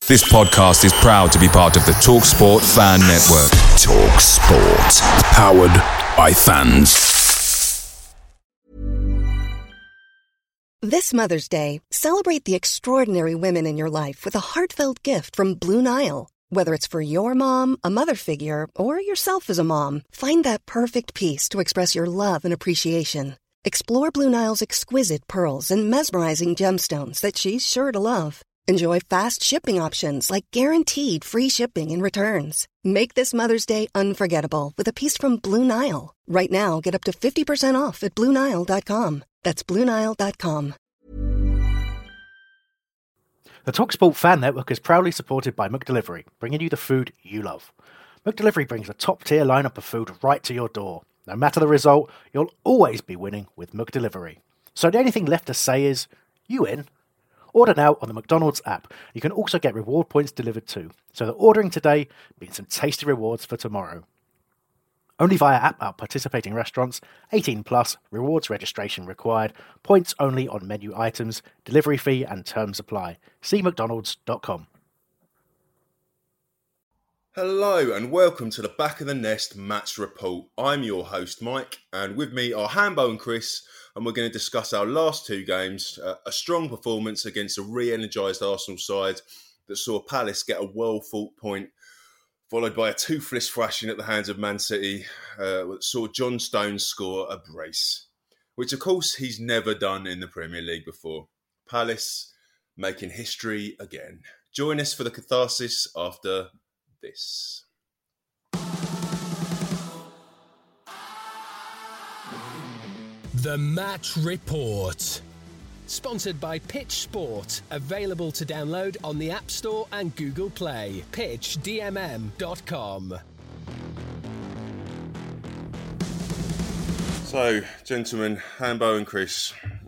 This podcast is proud to be part of the TalkSport Fan Network. TalkSport. Powered by fans. This Mother's Day, celebrate the extraordinary women in your life with a heartfelt gift from Blue Nile. Whether it's for your mom, a mother figure, or yourself as a mom, find that perfect piece to express your love and appreciation. Explore Blue Nile's exquisite pearls and mesmerizing gemstones that she's sure to love. Enjoy fast shipping options like guaranteed free shipping and returns. Make this Mother's Day unforgettable with a piece from Blue Nile. Right now, get up to 50% off at BlueNile.com. That's BlueNile.com. The TalkSport Fan Network is proudly supported by McDelivery, bringing you the food you love. McDelivery brings a top-tier lineup of food right to your door. No matter the result, you'll always be winning with McDelivery. So the only thing left to say is, you in? Order now on the McDonald's app. You can also get reward points delivered too. So that ordering today means some tasty rewards for tomorrow. Only via app at participating restaurants. 18 plus. Rewards registration required. Points only on menu items. Delivery fee and terms apply. See mcdonalds.com. Hello and welcome to the Back of the Nest Match Report. I'm your host Mike, and with me are Hambo and Chris, and we're going to discuss our last two games. A strong performance against a re-energised Arsenal side that saw Palace get a well-fought point, followed by a toothless thrashing at the hands of Man City that saw John Stones score a brace, which of course he's never done in the Premier League before. Palace making history again. Join us for the catharsis after this. The Match Report. Sponsored by Pitch Sport. Available to download on the App Store and Google Play. pitchdmm.com. So, gentlemen, Hambo and Chris,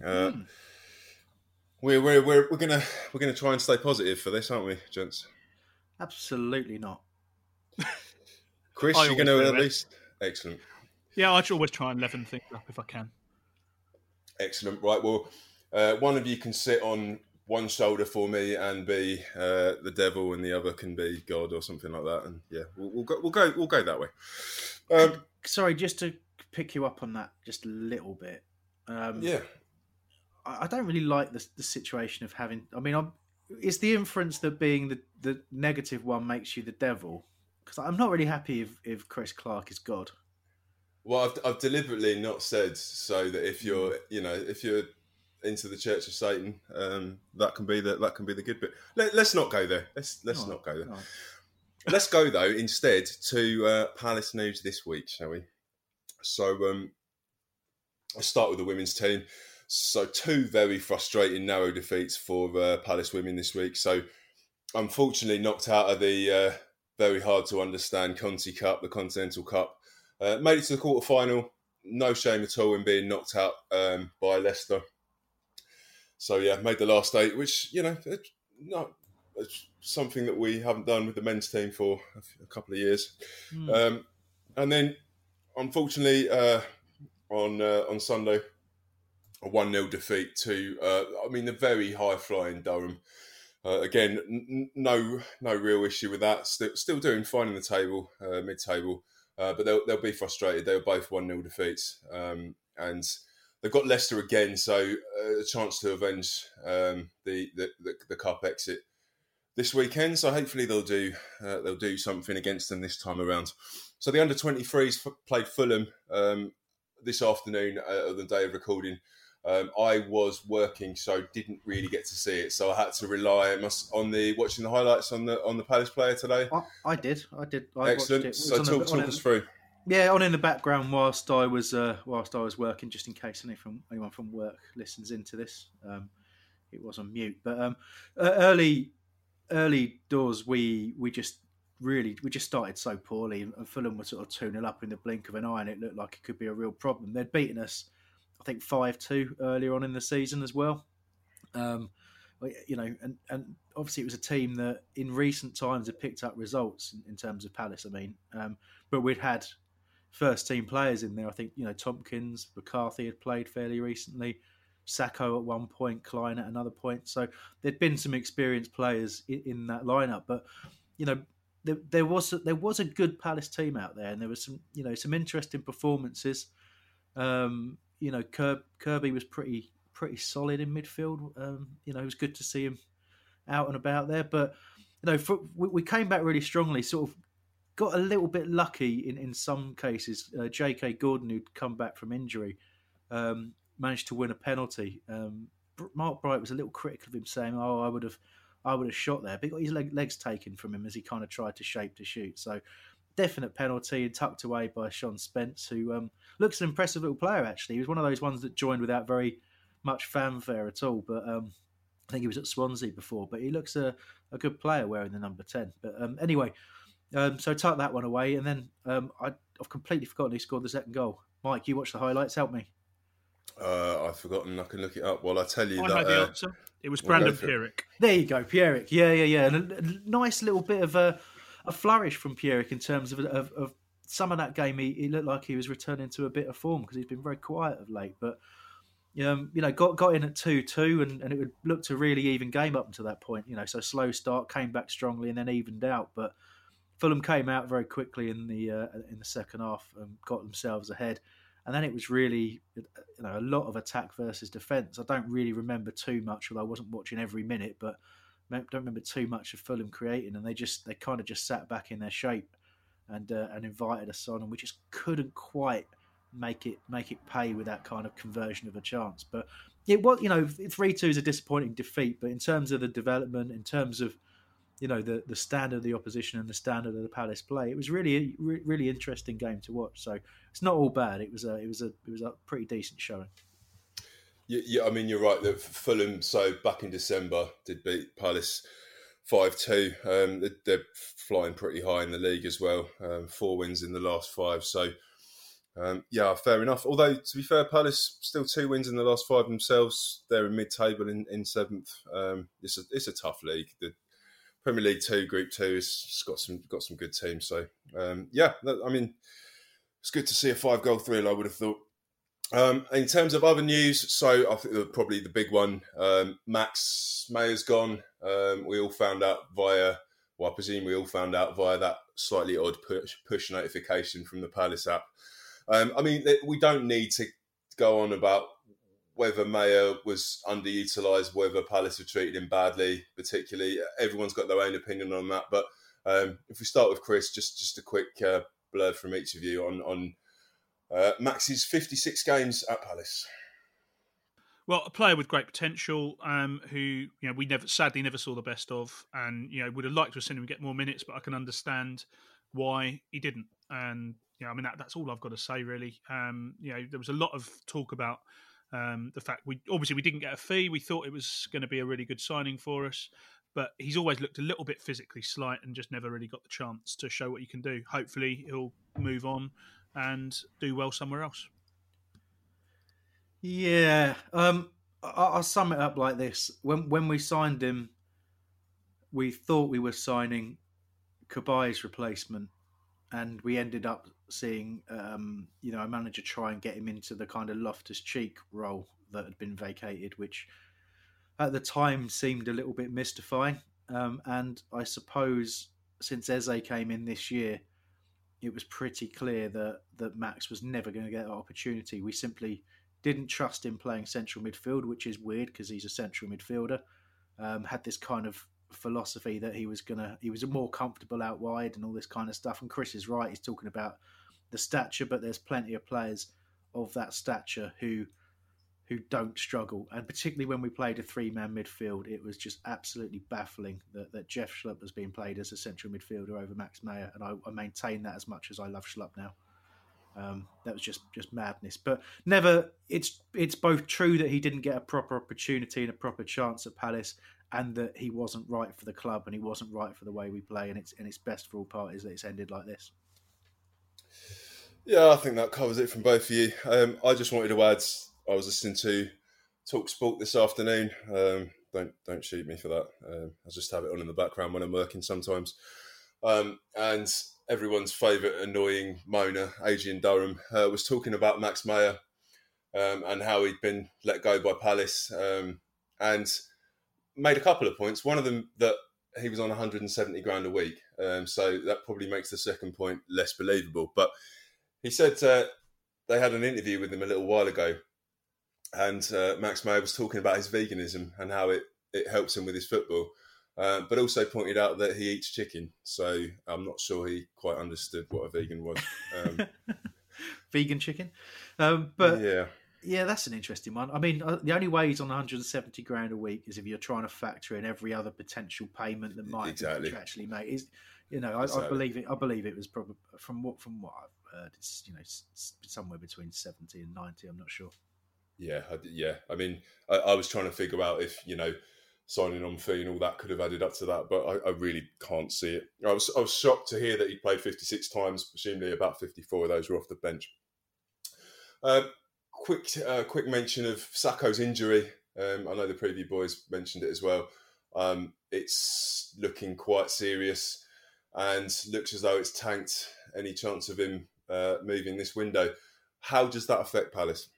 we're gonna try and stay positive for this, aren't we, gents? Absolutely not. Chris, you're going to at least... Excellent. Yeah, I should always try and leaven things up if I can. Excellent. Right, well, one of you can sit on one shoulder for me and be the devil, and the other can be God or something like that. And yeah, we'll go that way. Sorry, just to pick you up on that just a little bit. Yeah, I don't really like the situation of having. I mean, it's the inference that being the negative one makes you the devil. Because I'm not really happy if Chris Clark is God. Well, I've deliberately not said so that if you're into the Church of Satan, that can be the good bit. Let's not go there. Let's not go there. Right. Let's go though instead to Palace news this week, shall we? So I'll start with the women's team. So two very frustrating narrow defeats for Palace women this week. So unfortunately knocked out of the very hard to understand Conti Cup, the Continental Cup. Made it to the quarter-final. No shame at all in being knocked out by Leicester. So yeah, made the last eight, which, it's something that we haven't done with the men's team for a couple of years. And then, unfortunately, on Sunday, a 1-0 defeat to, the very high-flying Durham. Again, no real issue with that. Still doing fine in the table, mid-table, but they'll be frustrated. They were both 1-0 defeats, and they've got Leicester again, so a chance to avenge the cup exit this weekend. So hopefully they'll do something against them this time around. So the under-23s played Fulham this afternoon on the day of recording. I was working, so didn't really get to see it. So I had to rely on watching the highlights on the Palace player today. I did. Excellent. So talk us through. Yeah, on in the background whilst I was working, just in case anyone from work listens into this. It was on mute, but early doors we just started so poorly, and Fulham were sort of 2-0 up in the blink of an eye, and it looked like it could be a real problem. They'd beaten us, I think 5-2 earlier on in the season as well. And obviously it was a team that in recent times had picked up results in terms of Palace. But we'd had first team players in there. I think Tompkins, McCarthy had played fairly recently. Sacco at one point, Klein at another point. So there'd been some experienced players in that lineup, but there was a good Palace team out there, and there was some interesting performances. Kirby was pretty solid in midfield. It was good to see him out and about there, but we came back really strongly. Sort of got a little bit lucky in some cases. J.K. Gordon, who'd come back from injury, managed to win a penalty. Mark Bright was a little critical of him, saying, "Oh, I would have shot there," but he got his legs taken from him as he kind of tried to shape to shoot. So definite penalty, and tucked away by Sean Spence, who looks an impressive little player. Actually, he was one of those ones that joined without very much fanfare at all. But I think he was at Swansea before. But he looks a good player wearing the number 10. But anyway, so tuck that one away, and then I've completely forgotten who scored the second goal. Mike, you watched the highlights. Help me. I've forgotten. I can look it up while I tell you I that. know the answer. It was Brandon Pierrick. There you go, Pierrick. Yeah. And a nice little bit of a flourish from Pierrick in terms of some of that game. He looked like he was returning to a bit of form because he's been very quiet of late. But got in at 2-2 and it looked a really even game up until that point. So slow start, came back strongly and then evened out. But Fulham came out very quickly in the second half and got themselves ahead. And then it was really, a lot of attack versus defence. I don't really remember too much, although I wasn't watching every minute, but I don't remember too much of Fulham creating. And they kind of just sat back in their shape and invited us on, and we just couldn't quite make it pay with that kind of conversion of a chance. But it was, 3-2 is a disappointing defeat, but in terms of the development, in terms of the standard of the opposition and the standard of the Palace play, it was really really interesting game to watch. So it's not all bad. It was a pretty decent showing. Yeah, I mean, you're right that Fulham, so back in December, did beat Palace 5-2. They're flying pretty high in the league as well. 4 wins in the last 5. So fair enough. Although to be fair, Palace still 2 wins in the last 5 themselves. They're in mid-table in 7th. It's a tough league. The Premier League 2, Group 2 has got some good teams. So I mean, it's good to see a 5-goal thrill, I would have thought. In terms of other news, so I think probably the big one, Max Mayer's gone. We all found out I presume we all found out via that slightly odd push notification from the Palace app. I mean, we don't need to go on about whether Mayer was underutilised, whether Palace have treated him badly, particularly. Everyone's got their own opinion on that. But if we start with Chris, just a quick blurb from each of you on Max's 56 games at Palace. Well, a player with great potential, who we sadly never saw the best of, and would have liked to have seen him get more minutes, but I can understand why he didn't. And I mean that's all I've got to say really. There was a lot of talk about the fact we didn't get a fee. We thought it was going to be a really good signing for us, but he's always looked a little bit physically slight and just never really got the chance to show what he can do. Hopefully he'll move on and do well somewhere else. Yeah, I'll sum it up like this: when we signed him, we thought we were signing Kabai's replacement, and we ended up seeing a manager try and get him into the kind of Loftus-Cheek role that had been vacated, which at the time seemed a little bit mystifying. And I suppose since Eze came in this year, it was pretty clear that Max was never going to get that opportunity. We simply didn't trust him playing central midfield, which is weird because he's a central midfielder. Had this kind of philosophy that he was more comfortable out wide and all this kind of stuff. And Chris is right; he's talking about the stature, but there's plenty of players of that stature who don't struggle. And particularly when we played a 3-man midfield, it was just absolutely baffling that Jeff Schlupp was being played as a central midfielder over Max Meyer. And I maintain that as much as I love Schlupp now. That was just madness. But never, it's both true that he didn't get a proper opportunity and a proper chance at Palace, and that he wasn't right for the club and he wasn't right for the way we play. And it's best for all parties that it's ended like this. Yeah, I think that covers it from both of you. I just wanted to add, I was listening to Talk Sport this afternoon. Don't shoot me for that. I just have it on in the background when I'm working sometimes. And everyone's favourite annoying moaner, Adrian Durham, was talking about Max Meyer and how he'd been let go by Palace, and made a couple of points. One of them that he was on 170 grand a week, so that probably makes the second point less believable. But he said they had an interview with him a little while ago, and Max Meyer was talking about his veganism and how it helps him with his football, but also pointed out that he eats chicken. So I'm not sure he quite understood what a vegan was. Vegan chicken, but yeah. Yeah, that's an interesting one. I mean, the only way he's on 170 grand a week is if you're trying to factor in every other potential payment that might actually make. Is I believe it. I believe it was probably from what I've heard. It's it's somewhere between 70 and 90. I'm not sure. Yeah. I mean, I was trying to figure out if signing on fee and all that could have added up to that, but I really can't see it. I was shocked to hear that he played 56 times. Presumably, about 54 of those were off the bench. Quick mention of Sakho's injury. I know the preview boys mentioned it as well. It's looking quite serious and looks as though it's tanked any chance of him moving this window. How does that affect Palace?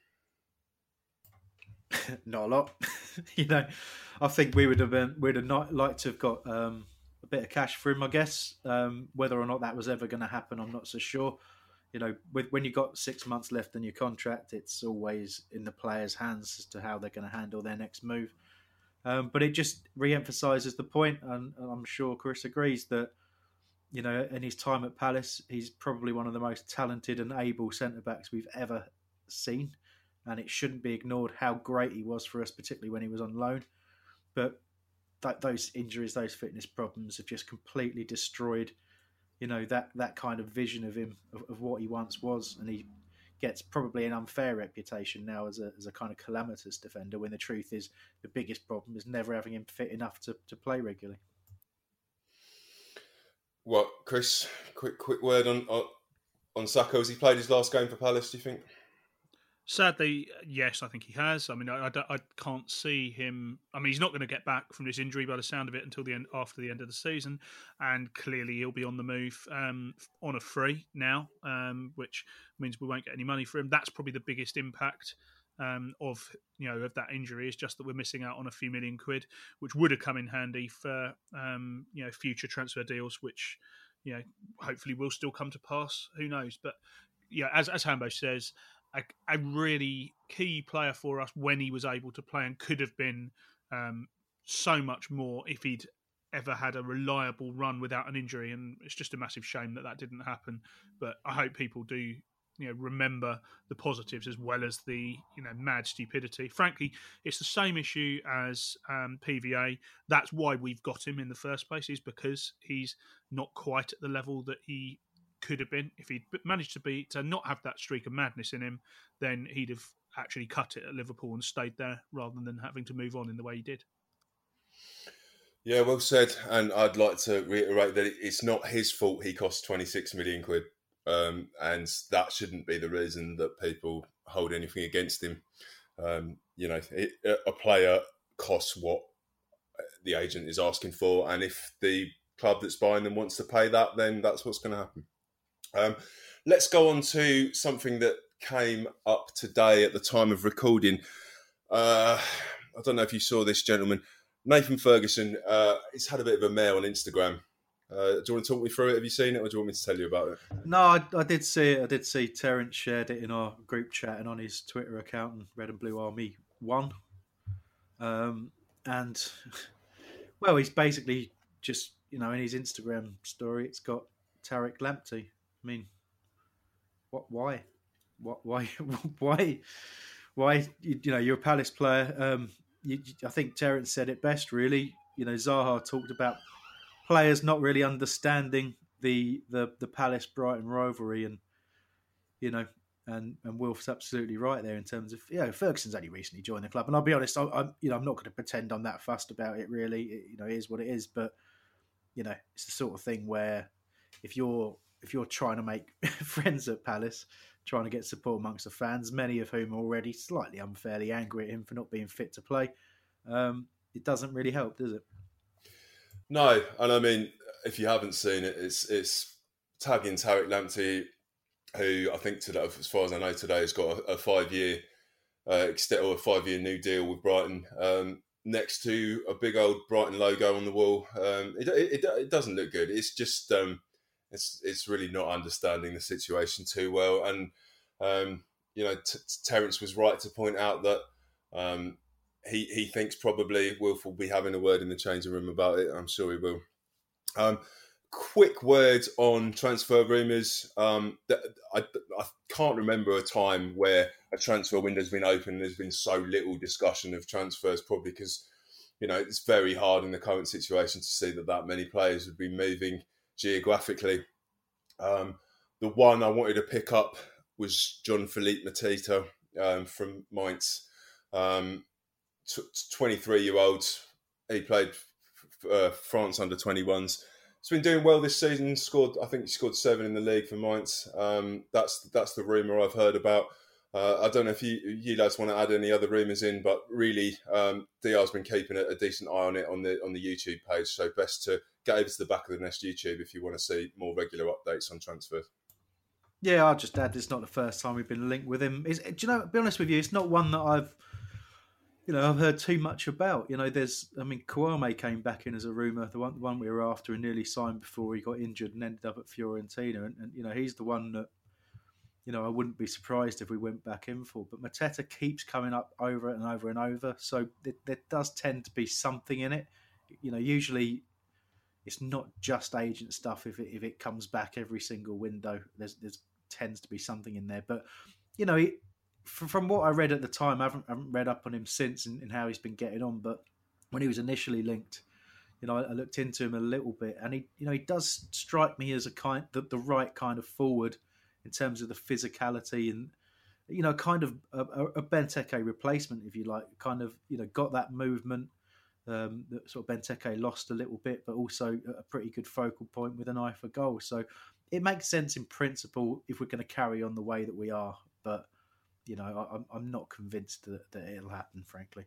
Not a lot. I think we'd have not liked to have got a bit of cash for him, I guess. Whether or not that was ever going to happen, I'm not so sure. When you've got 6 months left in your contract, it's always in the players' hands as to how they're going to handle their next move. But it just re-emphasises the point, and I'm sure Chris agrees that, in his time at Palace, he's probably one of the most talented and able centre-backs we've ever seen. And it shouldn't be ignored how great he was for us, particularly when he was on loan. But those injuries, those fitness problems have just completely destroyed that kind of vision of him, of what he once was, and he gets probably an unfair reputation now as a kind of calamitous defender, when the truth is the biggest problem is never having him fit enough to play regularly. What, Chris, quick word on Sakho. Has he played his last game for Palace, do you think? Sadly, yes, I think he has. I mean, I can't see him. I mean, he's not going to get back from this injury by the sound of it until after the end of the season, and clearly he'll be on the move on a free now, which means we won't get any money for him. That's probably the biggest impact of that injury, is just that we're missing out on a few million quid, which would have come in handy for future transfer deals, which hopefully will still come to pass. Who knows? But as Hambo says, a really key player for us when he was able to play, and could have been so much more if he'd ever had a reliable run without an injury. And it's just a massive shame that didn't happen. But I hope people do remember the positives as well as the mad stupidity. Frankly, it's the same issue as PVA. That's why we've got him in the first place, is because he's not quite at the level that he could have been. If he'd managed to not have that streak of madness in him, then he'd have actually cut it at Liverpool and stayed there rather than having to move on in the way he did. Yeah, well said. And I'd like to reiterate that it's not his fault he cost 26 million quid. And that shouldn't be the reason that people hold anything against him. A player costs what the agent is asking for. And if the club that's buying them wants to pay that, then that's what's going to happen. Let's go on to something that came up today at the time of recording. I don't know if you saw this, gentleman. Nathan Ferguson, he's had a bit of a mare on Instagram. Do you want to talk me through it? Have you seen it, or do you want me to tell you about it? No, I did see it. I did see Terence shared it in our group chat and on his Twitter account, and Red and Blue Army 1. And, well, he's basically just, in his Instagram story, it's got Tariq Lamptey. I mean, why? You're a Palace player. I think Terence said it best, really. Zaha talked about players not really understanding the Palace Brighton rivalry, and Wilf's absolutely right there in terms of Ferguson's only recently joined the club, and I'll be honest, I'm not going to pretend I'm that fussed about it. Really, it is what it is. But it's the sort of thing where if you're trying to make friends at Palace, trying to get support amongst the fans, many of whom are already slightly unfairly angry at him for not being fit to play, it doesn't really help, does it? No, and I mean, if you haven't seen it, it's tagging Tariq Lamptey, who I think today, as far as I know today, has got a 5-year extend a 5-year new deal with Brighton next to a big old Brighton logo on the wall. It doesn't look good. It's just it's really not understanding the situation too well. And Terence was right to point out that he thinks probably Wilf will be having a word in the changing room about it. I'm sure he will. Quick word on transfer rumours. I can't remember a time where a transfer window's been open and there's been so little discussion of transfers, probably because, it's very hard in the current situation to see that many players would be moving geographically. The one I wanted to pick up was Jean-Philippe Mateta from Mainz. 23-year-old. He played France under 21s. He's been doing well this season. I think he scored 7 in the league for Mainz. That's the rumour I've heard about. I don't know if you lads want to add any other rumours in, but really, DR's been keeping a decent eye on it on the YouTube page. So best to get over to the Back of the Nest YouTube if you want to see more regular updates on transfers. Yeah, I'll just add, it's not the first time we've been linked with him. To be honest with you, it's not one that I've heard too much about. Kouame came back in as a rumour, the one we were after and nearly signed before he got injured and ended up at Fiorentina. And he's the one that, I wouldn't be surprised if we went back in for. But Mateta keeps coming up over and over and over. So there does tend to be something in it. Usually it's not just agent stuff. If it comes back every single window, there's tends to be something in there. But, from what I read at the time, I haven't read up on him since and how he's been getting on. But when he was initially linked, I looked into him a little bit, and he does strike me as the right kind of forward in terms of the physicality and kind of a Benteke replacement, if you like. Kind of got that movement that sort of Benteke lost a little bit, but also a pretty good focal point with an eye for goal. So it makes sense in principle if we're going to carry on the way that we are, but. I'm not convinced that it'll happen, frankly.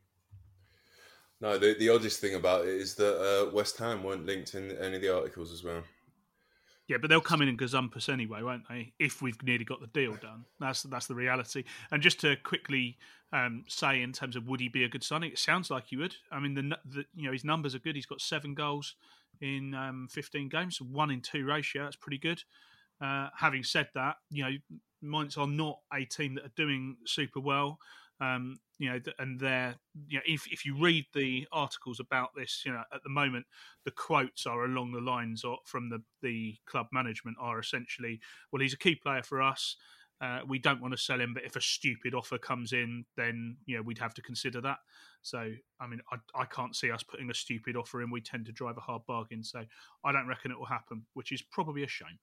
No, the oddest thing about it is that West Ham weren't linked in any of the articles as well. Yeah, but they'll come in and gazump us anyway, won't they? If we've nearly got the deal done, that's the reality. And just to quickly say, in terms of would he be a good signing, it sounds like he would. I mean, his numbers are good. He's got 7 goals in 15 games, 1-in-2 ratio. That's pretty good. Having said that, Mainz are not a team that are doing super well, and they're, if you read the articles about this, at the moment, the quotes are along the lines from the club management are essentially, well, he's a key player for us. We don't want to sell him, but if a stupid offer comes in, then we'd have to consider that. So, I mean, I can't see us putting a stupid offer in. We tend to drive a hard bargain, so I don't reckon it will happen, which is probably a shame.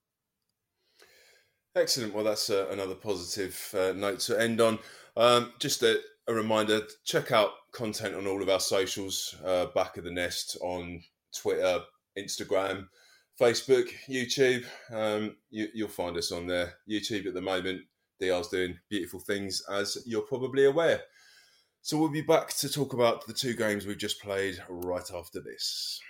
Excellent. Well, that's another positive note to end on. Just a reminder, check out content on all of our socials, Back of the Nest on Twitter, Instagram, Facebook, YouTube. You'll find us on there. YouTube at the moment, DR's doing beautiful things, as you're probably aware. So we'll be back to talk about the 2 games we've just played right after this.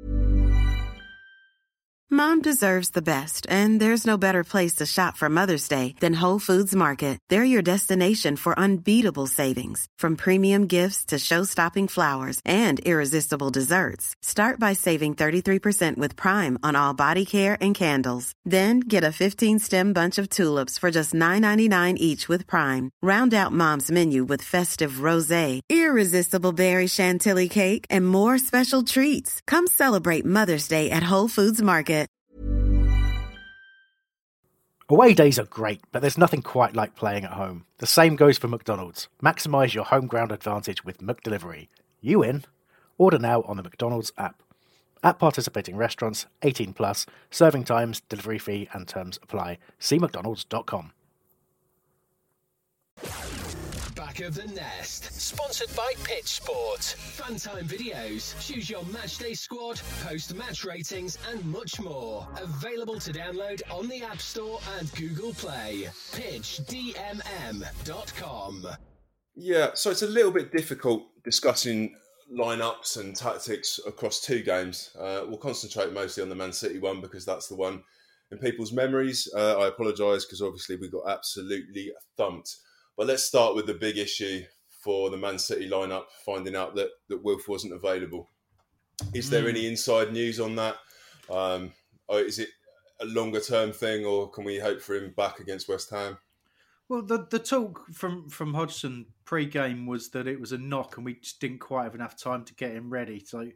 Mom deserves the best, and there's no better place to shop for Mother's Day than Whole Foods Market. They're your destination for unbeatable savings, from premium gifts to show-stopping flowers and irresistible desserts. Start by saving 33% with Prime on all body care and candles. Then get a 15-stem bunch of tulips for just $9.99 each with Prime. Round out Mom's menu with festive rosé, irresistible berry chantilly cake, and more special treats. Come celebrate Mother's Day at Whole Foods Market. Away days are great, but there's nothing quite like playing at home. The same goes for McDonald's. Maximise your home ground advantage with McDelivery. You in? Order now on the McDonald's app. At participating restaurants, 18 plus, serving times, delivery fee and terms apply. See mcdonalds.com. Back of the Nest. Sponsored by Pitch Sport. Funtime videos. Choose your matchday squad, post match ratings, and much more. Available to download on the App Store and Google Play. PitchDMM.com. Yeah, so it's a little bit difficult discussing lineups and tactics across 2 games. We'll concentrate mostly on the Man City one because that's the one in people's memories. I apologise because obviously we got absolutely thumped. But let's start with the big issue for the Man City lineup, finding out that Wilf wasn't available. Is there any inside news on that? Or is it a longer term thing, or can we hope for him back against West Ham? Well, the talk from Hodgson pre-game was that it was a knock and we just didn't quite have enough time to get him ready. So,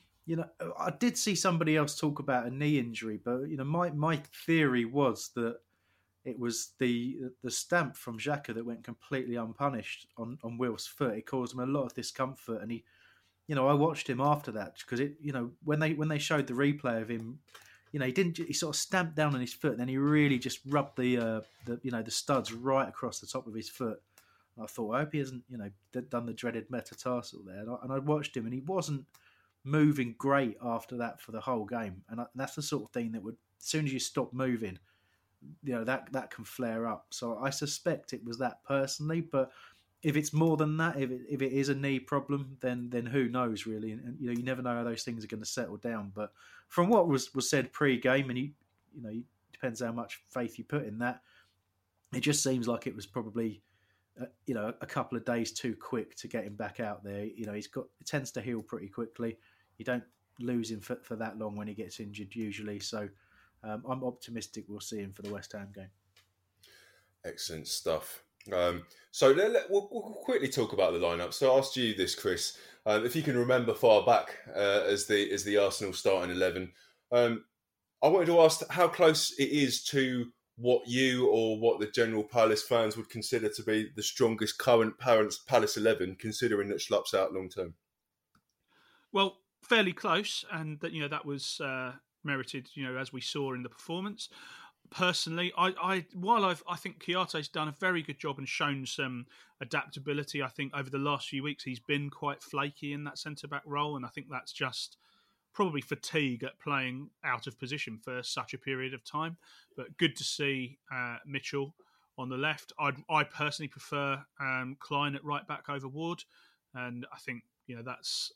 I did see somebody else talk about a knee injury, but, my theory was that it was the stamp from Xhaka that went completely unpunished on Wilf's foot. It caused him a lot of discomfort, and he, I watched him after that because when they showed the replay of him, he sort of stamped down on his foot, and then he really just rubbed the studs right across the top of his foot. And I thought, I hope he hasn't done the dreaded metatarsal there. And I watched him, and he wasn't moving great after that for the whole game. And that's the sort of thing that would, as soon as you stop moving, that can flare up. So I suspect it was that personally, but if it's more than that, if it is a knee problem, then who knows really? And you never know how those things are going to settle down. But from what was said pre-game, and depends how much faith you put in that, it just seems like it was probably a couple of days too quick to get him back out there. It tends to heal pretty quickly. You don't lose him for that long when he gets injured usually. So I'm optimistic we'll see him for the West Ham game. Excellent stuff. So we'll quickly talk about the lineup. So I asked you this, Chris, if you can remember far back as the Arsenal starting 11. I wanted to ask how close it is to what you or what the general Palace fans would consider to be the strongest current Palace 11, considering that Schlupp's out long term. Well, fairly close, and that was merited. As we saw in the performance. Personally, I think Kouyate's done a very good job and shown some adaptability. I think over the last few weeks he's been quite flaky in that centre-back role, and I think that's just probably fatigue at playing out of position for such a period of time. But good to see Mitchell on the left. I personally prefer Klein at right back over Ward, and I think that's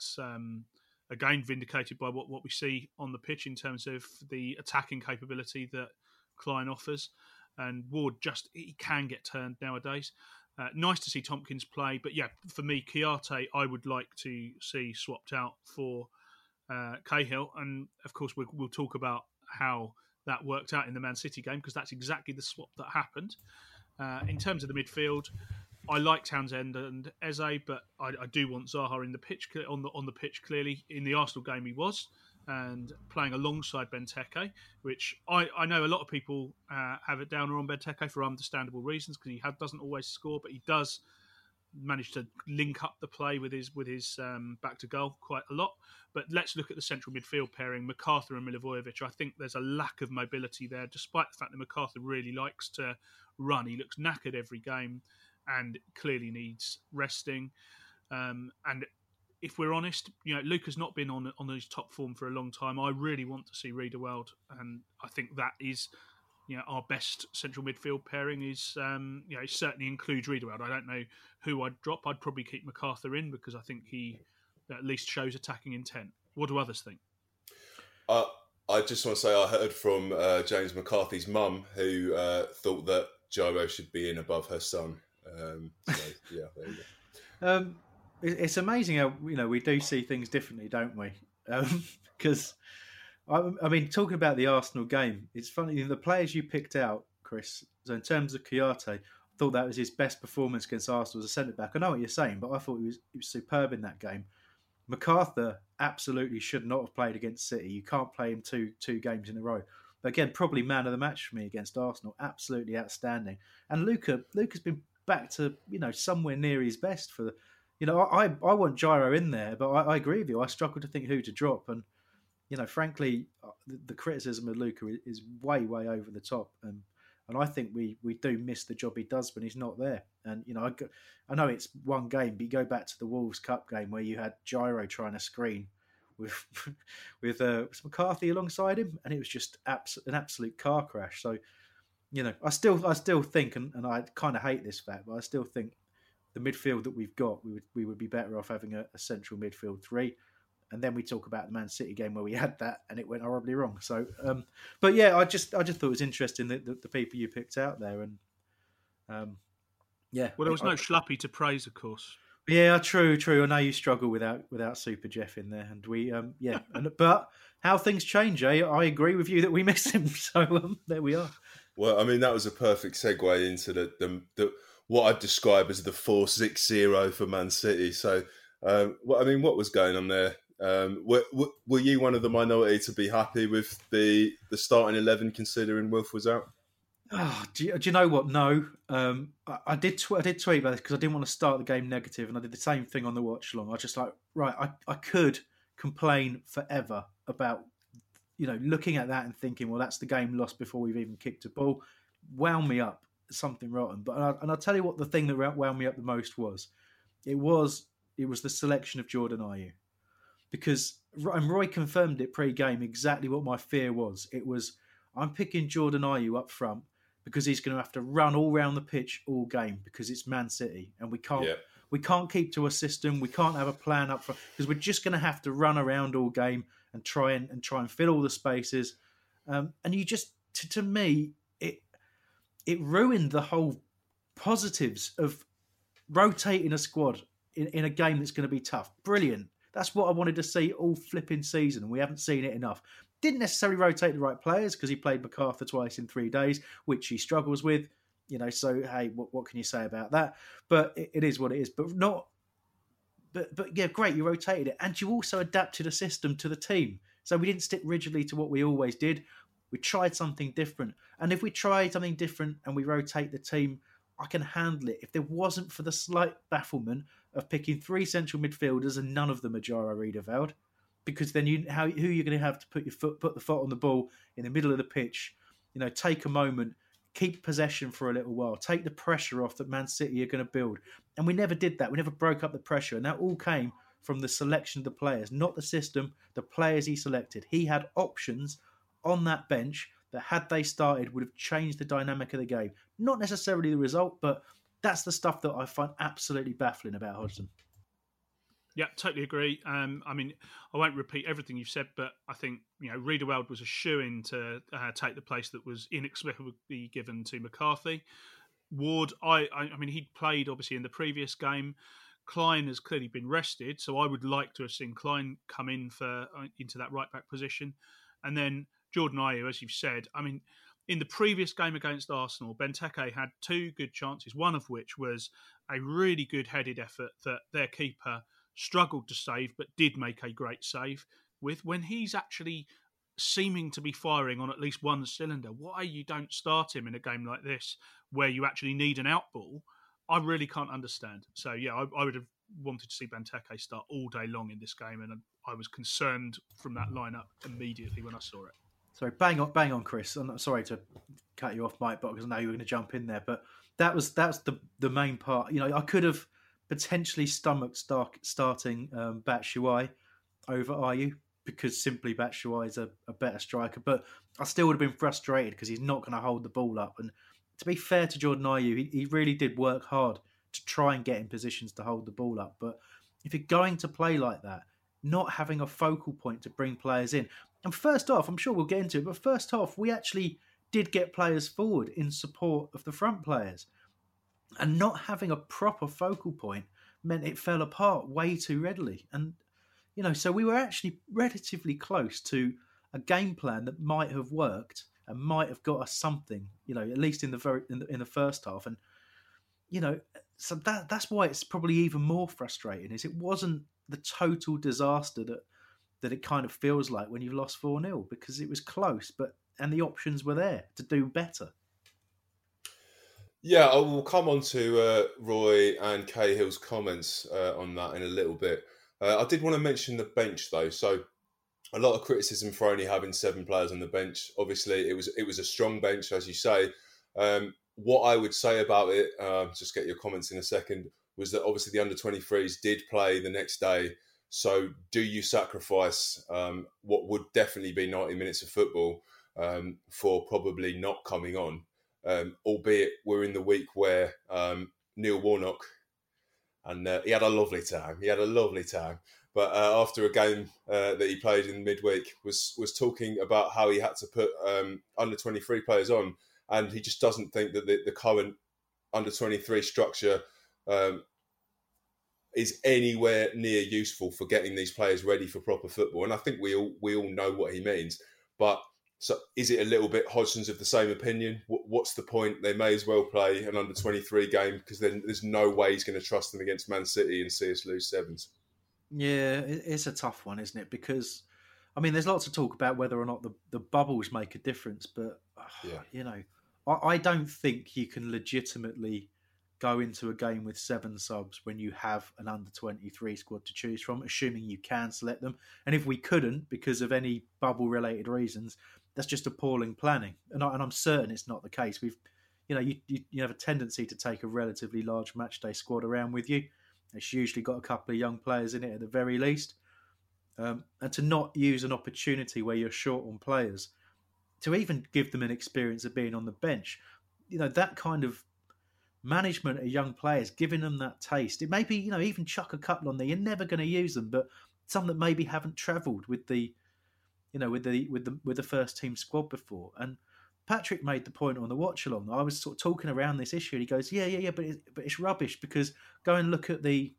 again vindicated by what we see on the pitch in terms of the attacking capability that Klein offers. And Ward he can get turned nowadays. Nice to see Tompkins play, but yeah, for me, Kouyaté I would like to see swapped out for Cahill, and of course we'll talk about how that worked out in the Man City game, because that's exactly the swap that happened. In terms of the midfield, I like Townsend and Eze, but I do want Zaha in the pitch on the pitch. Clearly, in the Arsenal game he was, and playing alongside Benteke, which I know a lot of people have it down on Benteke for understandable reasons, because he doesn't always score, but he does manage to link up the play with his back to goal quite a lot. But let's look at the central midfield pairing, McArthur and Milivojevic. I think there's a lack of mobility there, despite the fact that McArthur really likes to run. He looks knackered every game and clearly needs resting. And if we're honest, Luca's not been on his top form for a long time. I really want to see Riedewald, and I think that is our best central midfield pairing is it certainly includes Riedewald. I don't know who I'd drop. I'd probably keep McArthur in because I think he at least shows attacking intent. What do others think? I just want to say I heard from James McCarthy's mum, who thought that Gyro should be in above her son. So, yeah, there you go. It's amazing how we do see things differently, don't we? Because I mean, talking about the Arsenal game, it's funny, the players you picked out, Chris. So in terms of Kouyaté, I thought that was his best performance against Arsenal as a centre back. I know what you're saying, but I thought he was superb in that game. McArthur absolutely should not have played against City. You can't play him two games in a row. But again, probably man of the match for me against Arsenal. Absolutely outstanding. And Luca's been back to somewhere near his best for the. I want Gyro in there, but I agree with you. I struggle to think who to drop, and frankly, the criticism of Luca is way over the top, and I think we do miss the job he does when he's not there. And I know it's one game, but you go back to the Wolves Cup game where you had Gyro trying to screen with McCarthy alongside him, and it was just an absolute car crash. So I still think, and I kind of hate this fact, but I still think the midfield that we've got, we would be better off having a central midfield three. And then we talk about the Man City game where we had that and it went horribly wrong. So, but yeah, I just thought it was interesting that the people you picked out there, and Yeah. Well, there was no Schlappy to praise, of course. Yeah, true. I know you struggle without Super Jeff in there, and we but how things change, eh? I agree with you that we miss him. So there we are. Well, I mean, that was a perfect segue into the what I'd describe as the 4-6-0 for Man City. So, what was going on there? Were you one of the minority to be happy with the starting 11, considering Wilf was out? Oh, do you know what? No, I did tweet about this because I didn't want to start the game negative, and I did the same thing on the watch along. I was just like, right, I could complain forever about looking at that and thinking, well, that's the game lost before we've even kicked a ball. Wound me up, something rotten. But I'll tell you what, the thing that wound me up the most was the selection of Jordan Ayew, because and Roy confirmed it pre-game exactly what my fear was. It was, I'm picking Jordan Ayew up front because he's going to have to run all around the pitch all game because it's Man City and we can't keep to a system. We can't have a plan up front because we're just going to have to run around all game and try and fill all the spaces. And you just, to me, it ruined the whole positives of rotating a squad in a game that's going to be tough. Brilliant. That's what I wanted to see all flipping season, and we haven't seen it enough. Didn't necessarily rotate the right players because he played MacArthur twice in 3 days, which he struggles with. So hey, what can you say about that? But it is what it is. But yeah, great, you rotated it, and you also adapted a system to the team. So we didn't stick rigidly to what we always did. We tried something different, and if we tried something different and we rotate the team, I can handle it. If there wasn't for the slight bafflement of picking 3 central midfielders and none of them are Jaro Riedewald, because then who you're going to have to put the foot on the ball in the middle of the pitch, take a moment, keep possession for a little while, take the pressure off that Man City are going to build. And we never did that. We never broke up the pressure. And that all came from the selection of the players, not the system, the players he selected. He had options on that bench that had they started would have changed the dynamic of the game. Not necessarily the result, but that's the stuff that I find absolutely baffling about Hodgson. Yeah, totally agree. I won't repeat everything you've said, but I think Riedewald was a shoo-in to take the place that was inexplicably given to McCarthy. Ward, he'd played obviously in the previous game. Klein has clearly been rested, so I would like to have seen Klein come in into that right back position, and then Jordan Ayew, as you've said. In the previous game against Arsenal, Benteke had 2 good chances, one of which was a really good headed effort that their keeper struggled to save, but did make a great save with. When he's actually seeming to be firing on at least one cylinder, why you don't start him in a game like this where you actually need an out ball, I really can't understand. So yeah, I would have wanted to see Benteke start all day long in this game, and I was concerned from that lineup immediately when I saw it. Sorry, bang on, Chris. I'm sorry to cut you off, Mike, because I know you were going to jump in there, but that's the main part. I could have potentially stomached starting Batshuayi over Ayew because simply Batshuayi is a better striker, but I still would have been frustrated because he's not going to hold the ball up. And to be fair to Jordan Ayew, he really did work hard to try and get in positions to hold the ball up. But if you're going to play like that, not having a focal point to bring players in. And first off, I'm sure we'll get into it, but first off, we actually did get players forward in support of the front players. And not having a proper focal point meant it fell apart way too readily. And, so we were actually relatively close to a game plan that might have worked and might have got us something, at least in the first half. And, so that's why it's probably even more frustrating, is it wasn't the total disaster that it kind of feels like when you've lost 4-0, because it was close, and the options were there to do better. Yeah, I will come on to Roy and Cahill's comments on that in a little bit. I did want to mention the bench though. So a lot of criticism for only having 7 players on the bench. Obviously, it was a strong bench, as you say. What I would say about it, just get your comments in a second, was that obviously the under-23s did play the next day. So do you sacrifice what would definitely be 90 minutes of football for probably not coming on? Albeit we're in the week where Neil Warnock, and he had a lovely time. But after a game that he played in midweek, was talking about how he had to put under-23 players on, and he just doesn't think that the current under-23 structure is anywhere near useful for getting these players ready for proper football. And I think we all know what he means. But so is it a little bit Hodgson's of the same opinion? What's the point? They may as well play an under-23 game because then there's no way he's going to trust them against Man City and see us lose sevens. Yeah, it's a tough one, isn't it? Because, I mean, there's lots of talk about whether or not the bubbles make a difference. But, you know, I don't think you can legitimately go into a game with 7 subs when you have an under-23 squad to choose from, assuming you can select them. And if we couldn't, because of any bubble-related reasons, that's just appalling planning. And I'm certain it's not the case. You have a tendency to take a relatively large matchday squad around with you. It's usually got a couple of young players in it at the very least. And to not use an opportunity where you're short on players, to even give them an experience of being on the bench, you know, that kind of management of young players, giving them that taste. It may be, you know, even chuck a couple on there. You're never going to use them, but some that maybe haven't travelled with the, you know, with the first team squad before. And Patrick made the point on the watch along. I was sort of talking around this issue, and he goes, "Yeah, but it's rubbish because go and look at the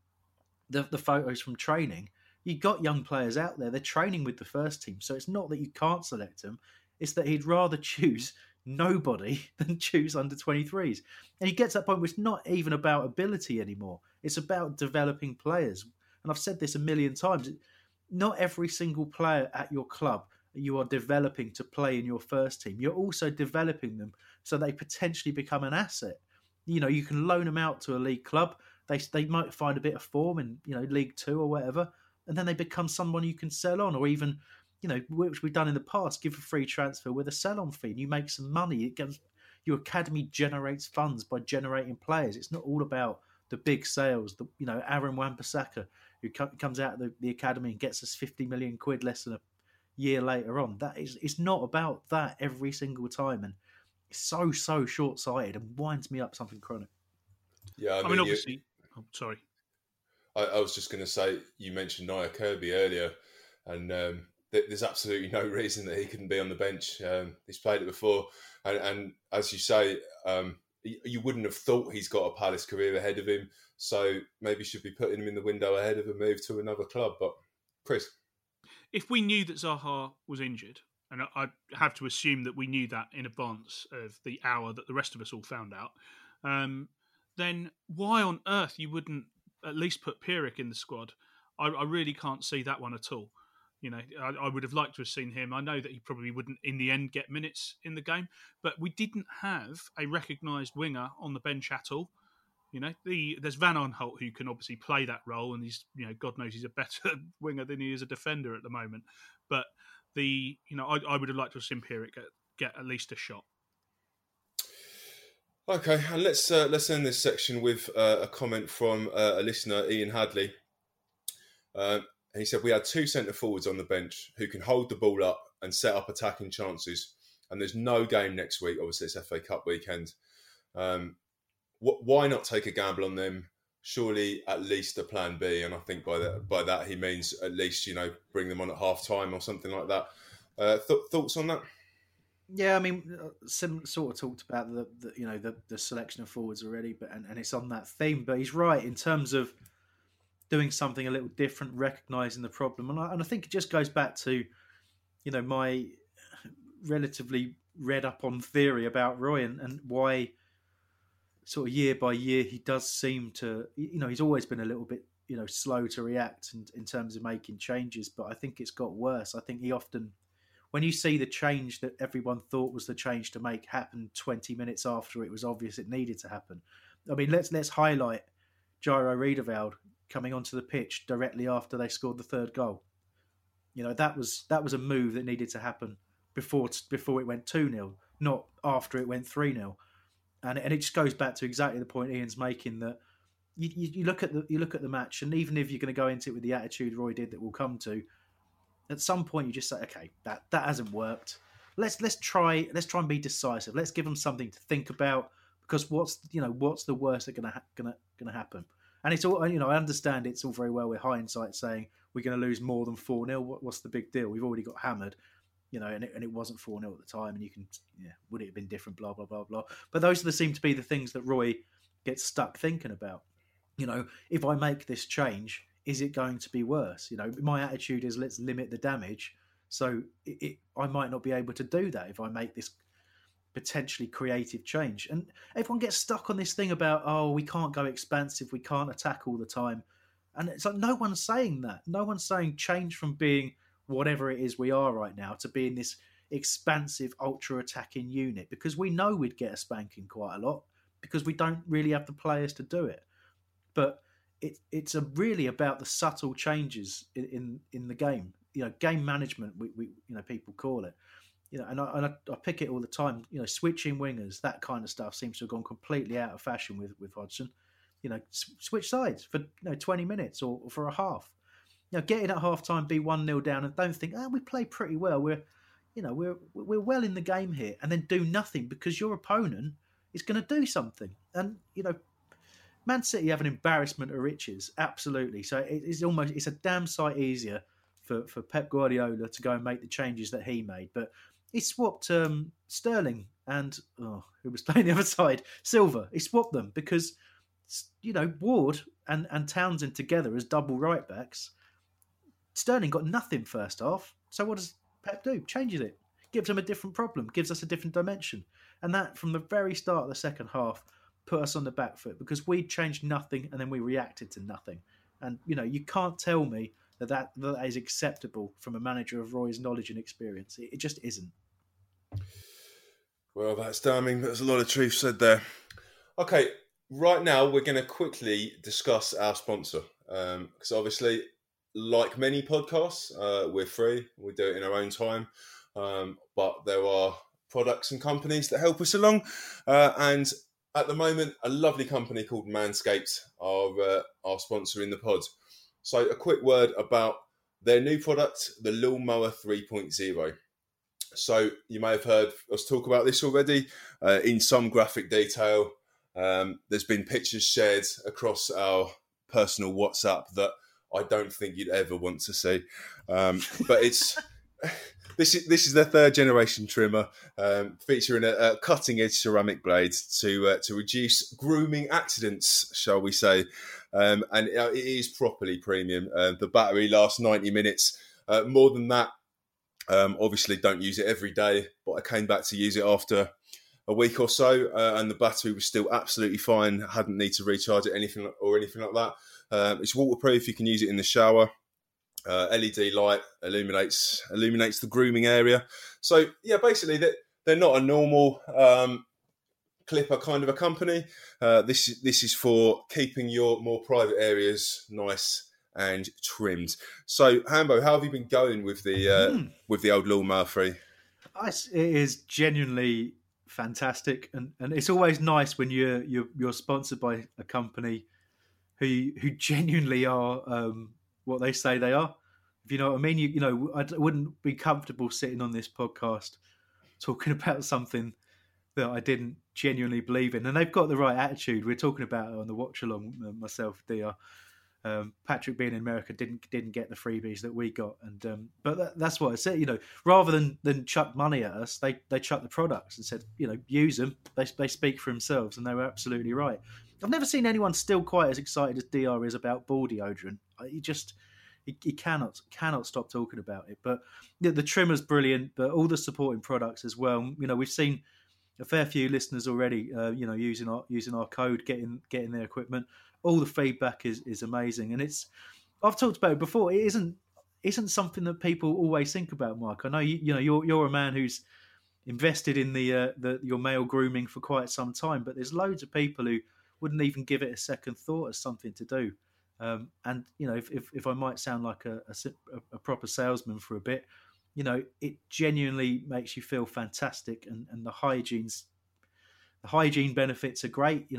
photos from training. You got young players out there. They're training with the first team, so it's not that you can't select them. It's that he'd rather choose nobody than choose under-23s. And he gets to that point where it's not even about ability anymore. It's about developing players. And I've said this a million times. Not every single player at your club you are developing to play in your first team. You're also developing them so they potentially become an asset. You know, you can loan them out to a league club. They might find a bit of form in, you know, League Two or whatever, and then they become someone you can sell on, or even, you know, which we've done in the past, give a free transfer with a sell-on fee, and you make some money. It goes, your academy generates funds by generating players. It's not all about the big sales. You know, Aaron Wan-Bissaka, who comes out of the academy and gets us 50 million quid less than a year later on. It's not about that every single time, and it's so short-sighted and winds me up something chronic. Yeah, I mean obviously. Sorry. I was just going to say, you mentioned Nia Kirby earlier, and there's absolutely no reason that he couldn't be on the bench. He's played it before, and as you say, you wouldn't have thought he's got a Palace career ahead of him, so maybe should be putting him in the window ahead of a move to another club. But Chris, if we knew that Zaha was injured, and I have to assume that we knew that in advance of the hour that the rest of us all found out, then why on earth you wouldn't at least put Pierik in the squad? I really can't see that one at all. You know, I would have liked to have seen him. I know that he probably wouldn't, in the end, get minutes in the game, but we didn't have a recognised winger on the bench at all. You know, there's Van Aanholt who can obviously play that role, and he's, you know, God knows he's a better winger than he is a defender at the moment. But I would have liked to have seen Pierik get at least a shot. Okay, and let's end this section with a comment from a listener, Ian Hadley. He said, we had 2 centre forwards on the bench who can hold the ball up and set up attacking chances. And there's no game next week. Obviously, it's FA Cup weekend. Why not take a gamble on them? Surely at least a plan B. And I think by that he means at least, you know, bring them on at half time or something like that. Thoughts on that? Yeah, I mean, sort of talked about the selection of forwards already, but and it's on that theme. But he's right in terms of doing something a little different, recognising the problem, and I think it just goes back to, you know, my relatively read up on theory about Roy and why sort of year by year he does seem to, you know, he's always been a little bit, you know, slow to react in terms of making changes, but I think it's got worse. I think he often, when you see the change that everyone thought was the change to make happen 20 minutes after it was obvious it needed to happen. I mean, let's highlight Jairo Riedewald coming onto the pitch directly after they scored the 3rd goal. You know, that was a move that needed to happen before it went 2-0, not after it went 3-0. And it just goes back to exactly the point Ian's making, that you look at the match, and even if you're going to go into it with the attitude Roy did that we'll come to, at some point you just say, okay, that hasn't worked. Let's try and be decisive. Let's give them something to think about, because what's the worst that's going to happen? And it's all, you know, I understand it's all very well with hindsight saying we're going to lose more than 4-0. What's the big deal? We've already got hammered, you know, and it wasn't 4-0 at the time. And you can, would it have been different? Blah blah blah blah. But those seem to be the things that Roy get stuck thinking about. If I make this change, is it going to be worse? My attitude is let's limit the damage. So I might not be able to do that if I make this potentially creative change. And everyone gets stuck on this thing about, oh, we can't go expansive, we can't attack all the time. And it's like no one's saying that. No one's saying change from being whatever it is we are right now to being this expansive ultra attacking unit, because we know we'd get a spanking quite a lot because we don't really have the players to do it. But it's really about the subtle changes in the game. Game management, we people call it. And I pick it all the time. Switching wingers, that kind of stuff seems to have gone completely out of fashion with Hodgson. Switch sides for 20 minutes or for a half. Getting at half time, be 1-0 down, and don't think, we play pretty well. We're well in the game here, and then do nothing because your opponent is going to do something. And Man City have an embarrassment of riches, absolutely. So it's a damn sight easier for Pep Guardiola to go and make the changes that he made. But he swapped Sterling and who was playing the other side, Silva. He swapped them because Ward and Townsend together as double right backs. Sterling got nothing first half. So what does Pep do? Changes it, gives him a different problem, gives us a different dimension, and that from the very start of the second half put us on the back foot because we changed nothing and then we reacted to nothing. And you can't tell me that is acceptable from a manager of Roy's knowledge and experience. It just isn't. Well, that's damning. There's a lot of truth said there. Okay, right now we're going to quickly discuss our sponsor because obviously, like many podcasts, we're free. We do it in our own time, but there are products and companies that help us along, and at the moment, a lovely company called Manscaped are sponsoring the pod. So a quick word about their new product, the Lawnmower 3.0. So you may have heard us talk about this already in some graphic detail. There's been pictures shared across our personal WhatsApp that I don't think you'd ever want to see. But it's... This is their third generation trimmer, featuring a cutting edge ceramic blade to reduce grooming accidents, shall we say, and it is properly premium. The battery lasts 90 minutes. More than that, obviously don't use it every day, but I came back to use it after a week or so, and the battery was still absolutely fine. Hadn't need to recharge it anything like that. It's waterproof. You can use it in the shower. LED light illuminates the grooming area. So yeah, basically they're not a normal clipper kind of a company. This is for keeping your more private areas nice and trimmed. So Hambo, how have you been going with the old Lawnmower 3? It is genuinely fantastic, and it's always nice when you're sponsored by a company who genuinely are what they say they are. If you know what I mean, I wouldn't be comfortable sitting on this podcast talking about something that I didn't genuinely believe in. And they've got the right attitude. We're talking about it on the watch along, myself, DR. Patrick being in America didn't get the freebies that we got, and but that's what I said. Rather than chuck money at us, they chucked the products and said, use them. They speak for themselves, and they were absolutely right. I've never seen anyone still quite as excited as DR is about ball deodorant. He cannot stop talking about it. But the trimmer's brilliant, but all the supporting products as well. We've seen a fair few listeners already, using our code, getting their equipment. All the feedback is amazing, and I've talked about it before. It isn't something that people always think about, Mark. I know you're a man who's invested in your male grooming for quite some time, but there's loads of people who wouldn't even give it a second thought as something to do. And if I might sound like a proper salesman for a bit, it genuinely makes you feel fantastic, and the hygiene benefits are great.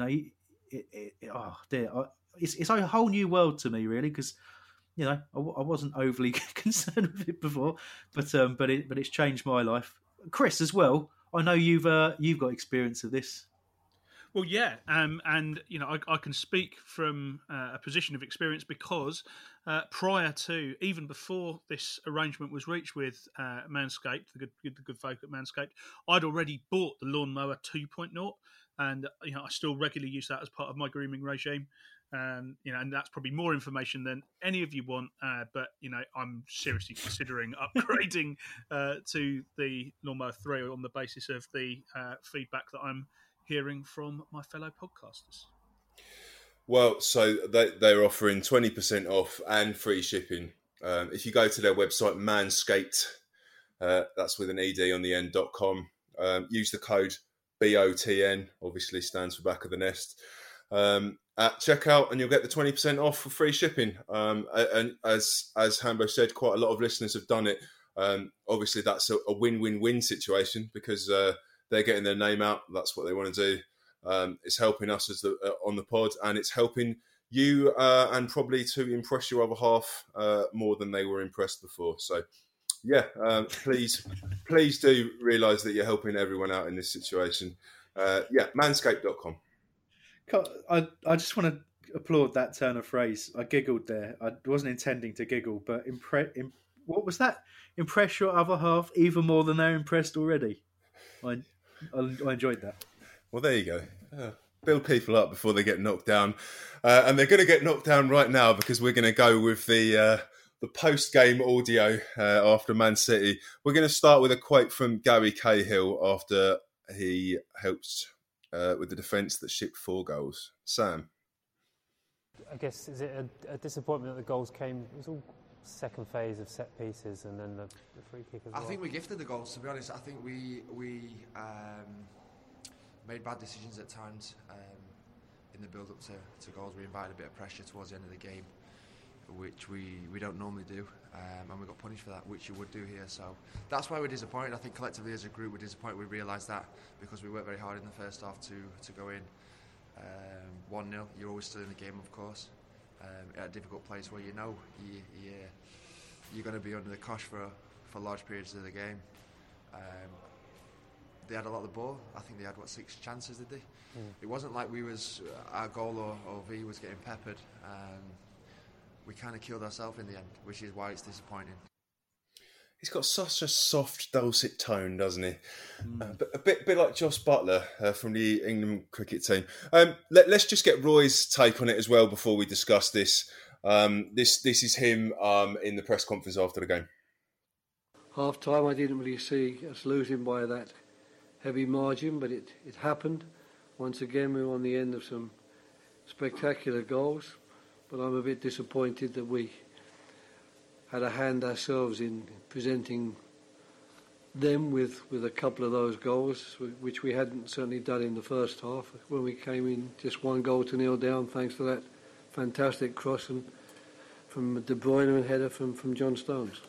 It's a whole new world to me, really, because I wasn't overly concerned with it before, but it's changed my life. Chris, as well, I know you've got experience of this. Well, yeah, and I can speak from a position of experience because prior to, even before this arrangement was reached with Manscaped, the good folk at Manscaped, I'd already bought the Lawnmower 2.0. and I still regularly use that as part of my grooming regime. And that's probably more information than any of you want. But I'm seriously considering upgrading to the Lawnmower 3 on the basis of the feedback that I'm hearing from my fellow podcasters. Well, so they're offering 20% off and free shipping. If you go to their website, Manscaped, that's with an ED on the end.com, use the code BOTN, obviously stands for Back of the Nest, at checkout, and you'll get the 20% off for free shipping. And as Hambo said, quite a lot of listeners have done it. Obviously, that's a win-win-win situation because they're getting their name out. That's what they want to do. It's helping us as on the pod, and it's helping you and probably to impress your other half more than they were impressed before. So, yeah, please do realise that you're helping everyone out in this situation. Manscaped.com. I just want to applaud that turn of phrase. I giggled there. I wasn't intending to giggle, but what was that? Impress your other half even more than they're impressed already. I enjoyed that. Well, there you go. Build people up before they get knocked down. And they're going to get knocked down right now because we're going to go with the post-game audio after Man City. We're going to start with a quote from Gary Cahill after he helped with the defence that shipped 4 goals. Sam? I guess, is it a disappointment that the goals came? It was all second phase of set pieces and then the free kick as well. I think we gifted the goals, to be honest. I think we made bad decisions at times in the build-up to goals. We invited a bit of pressure towards the end of the game, which we don't normally do, and we got punished for that, which you would do here. So that's why we're disappointed. I think collectively as a group we're disappointed. We realised that because we worked very hard in the first half to go in 1-0. You're always still in the game, of course, at a difficult place where you're going to be under the cosh for large periods of the game. They had a lot of the ball. I think they had 6 chances, did they? It wasn't like our goal or V was getting peppered. We kind of killed ourselves in the end, which is why it's disappointing. He's got such a soft, dulcet tone, doesn't he? A bit like Josh Butler from the England cricket team. Let's just get Roy's take on it as well before we discuss this. This is him in the press conference after the game. Half time, I didn't really see us losing by that heavy margin, but it happened. Once again, we were on the end of some spectacular goals, but I'm a bit disappointed that we had a hand ourselves in presenting them with a couple of those goals, which we hadn't certainly done in the first half when we came in just 1-0 down, thanks to that fantastic cross and from De Bruyne and header from John Stones.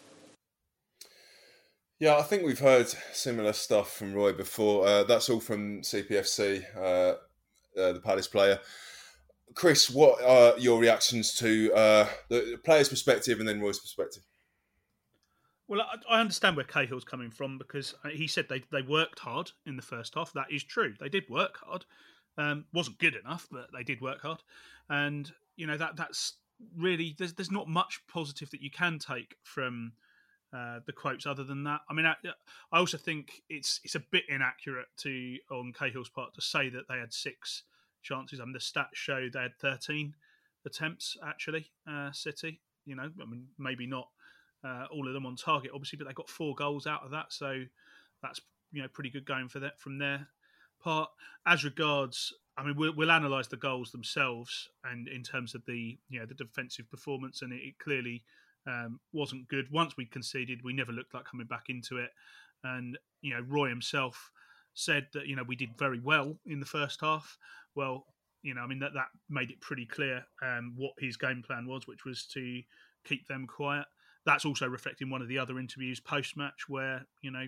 Yeah, I think we've heard similar stuff from Roy before. That's all from CPFC, the Palace player. Chris, what are your reactions to the player's perspective and then Roy's perspective? Well, I understand where Cahill's coming from because he said they worked hard in the first half. That is true. They did work hard. Wasn't good enough, but they did work hard. And, that's really... There's not much positive that you can take from the quotes other than that. I mean, I also think it's a bit inaccurate on Cahill's part to say that they had 6 chances. I mean, the stats show they had 13 attempts, actually, City. Maybe not all of them on target, obviously, but they got 4 goals out of that. So that's, pretty good going for that from their part. As regards, I mean, we'll analyse the goals themselves and in terms of the defensive performance, and it clearly wasn't good. Once we conceded, we never looked like coming back into it. And, Roy himself said that, we did very well in the first half. Well, that made it pretty clear what his game plan was, which was to keep them quiet. That's also reflected in one of the other interviews post-match where,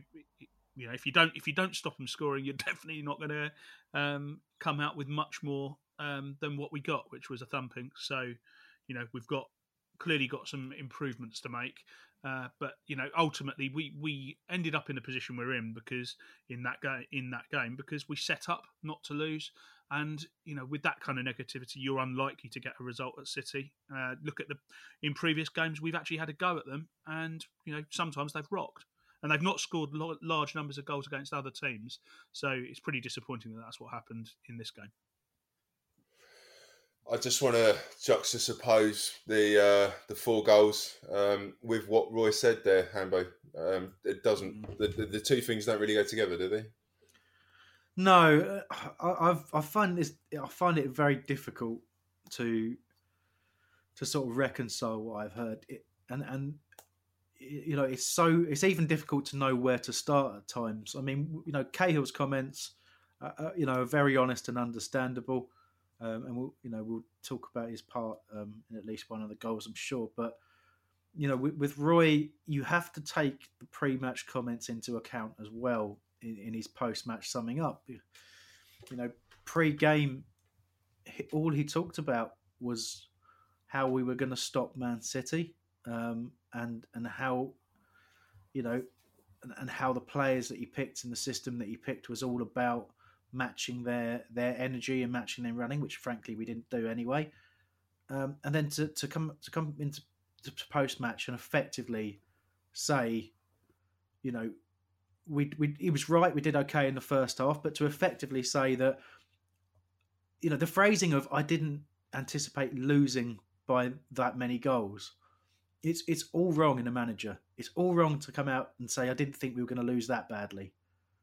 if you don't stop them scoring, you're definitely not going to come out with much more than what we got, which was a thumping. So, we've clearly got some improvements to make. But ultimately we ended up in the position we're in because in that game because we set up not to lose, and with that kind of negativity, you're unlikely to get a result at City. Look at in previous games we've actually had a go at them, and sometimes they've rocked. and they've not scored large numbers of goals against other teams. So it's pretty disappointing that that's what happened in this game. I just want to juxtapose the 4 goals with what Roy said there, Hambo. It doesn't. The two things don't really go together, do they? No, I find it very difficult to sort of reconcile what I've heard, and you know, it's even difficult to know where to start at times. I mean, you know, Cahill's comments, you know, are very honest and understandable, and we'll talk about his part in at least one of the goals, I'm sure. But you know, with Roy, you have to take the pre-match comments into account as well in his post-match summing up. You know, pre-game, all he talked about was how we were going to stop Man City, and how, you know, and how the players that he picked and the system that he picked was all about matching their energy and matching their running, which frankly we didn't do anyway. And then to come into post-match and effectively say, you know, he was right, we did okay in the first half, but to effectively say that, you know, the phrasing of I didn't anticipate losing by that many goals, it's all wrong in a manager. It's all wrong to come out and say I didn't think we were going to lose that badly.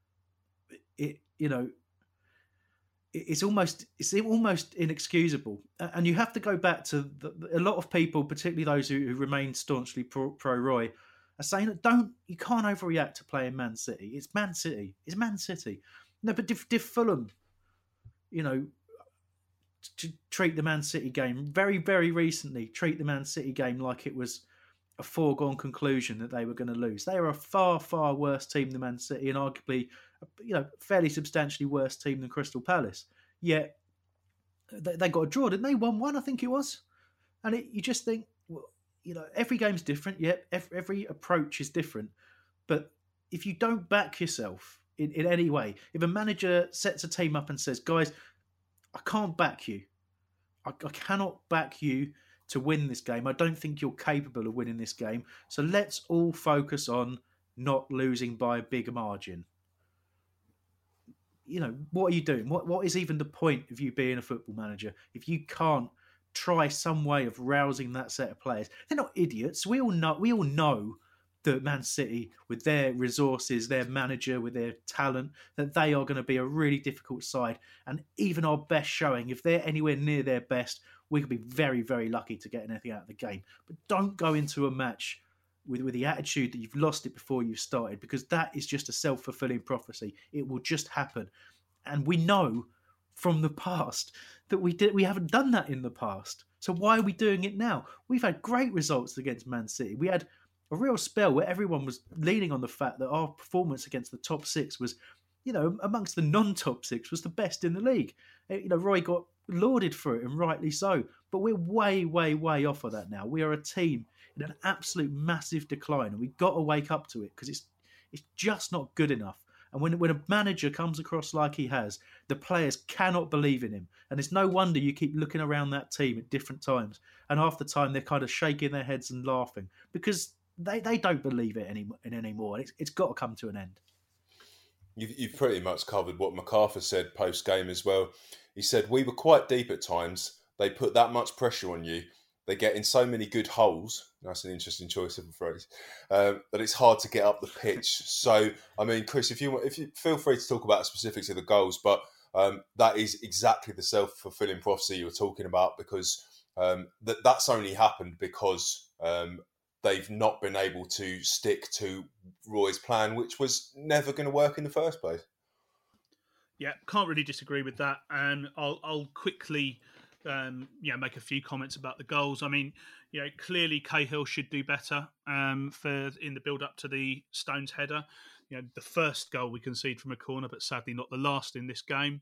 It's almost inexcusable, and you have to go back to a lot of people, particularly those who remain staunchly pro Roy, are saying that you can't overreact to playing Man City. It's Man City. It's Man City. No, but did Fulham, you know, to treat the Man City game very, very recently, treat the Man City game like it was a foregone conclusion that they were going to lose. They are a far, far worse team than Man City, and arguably, you know, fairly substantially worse team than Crystal Palace. Yet they got a draw, didn't they? 1-1, I think it was. And you just think, well, you know, every game's different. Yeah, every approach is different. But if you don't back yourself in any way, if a manager sets a team up and says, guys, I can't back you. I cannot back you to win this game. I don't think you're capable of winning this game. So let's all focus on not losing by a big margin. You know, what are you doing? What is even the point of you being a football manager if you can't try some way of rousing that set of players? They're not idiots. We all know that Man City, with their resources, their manager, with their talent, that they are going to be a really difficult side. And even our best showing, if they're anywhere near their best, we could be very, very lucky to get anything out of the game. But don't go into a match with the attitude that you've lost it before you started, because that is just a self-fulfilling prophecy. It will just happen. And we know from the past that we haven't done that in the past. So why are we doing it now? We've had great results against Man City. We had a real spell where everyone was leaning on the fact that our performance against the top 6 was, you know, amongst the non-top 6 was the best in the league. You know, Roy got lauded for it, and rightly so. But we're way, way, way off of that now. We are a team in an absolute massive decline, and we've got to wake up to it, because it's just not good enough. And when a manager comes across like he has, the players cannot believe in him. And it's no wonder you keep looking around that team at different times, and half the time they're kind of shaking their heads and laughing, because they don't believe it anymore. It's got to come to an end. You've pretty much covered what MacArthur said post-game as well. He said, we were quite deep at times. They put that much pressure on you. They get in so many good holes. That's an interesting choice of a phrase. That it's hard to get up the pitch. So, I mean, Chris, if you feel free to talk about the specifics of the goals, but that is exactly the self-fulfilling prophecy you were talking about, because that's only happened because they've not been able to stick to Roy's plan, which was never going to work in the first place. Yeah, can't really disagree with that. And I'll quickly make a few comments about the goals. I mean, you know, clearly Cahill should do better in the build-up to the Stones header. You know, the first goal we conceded from a corner, but sadly not the last in this game.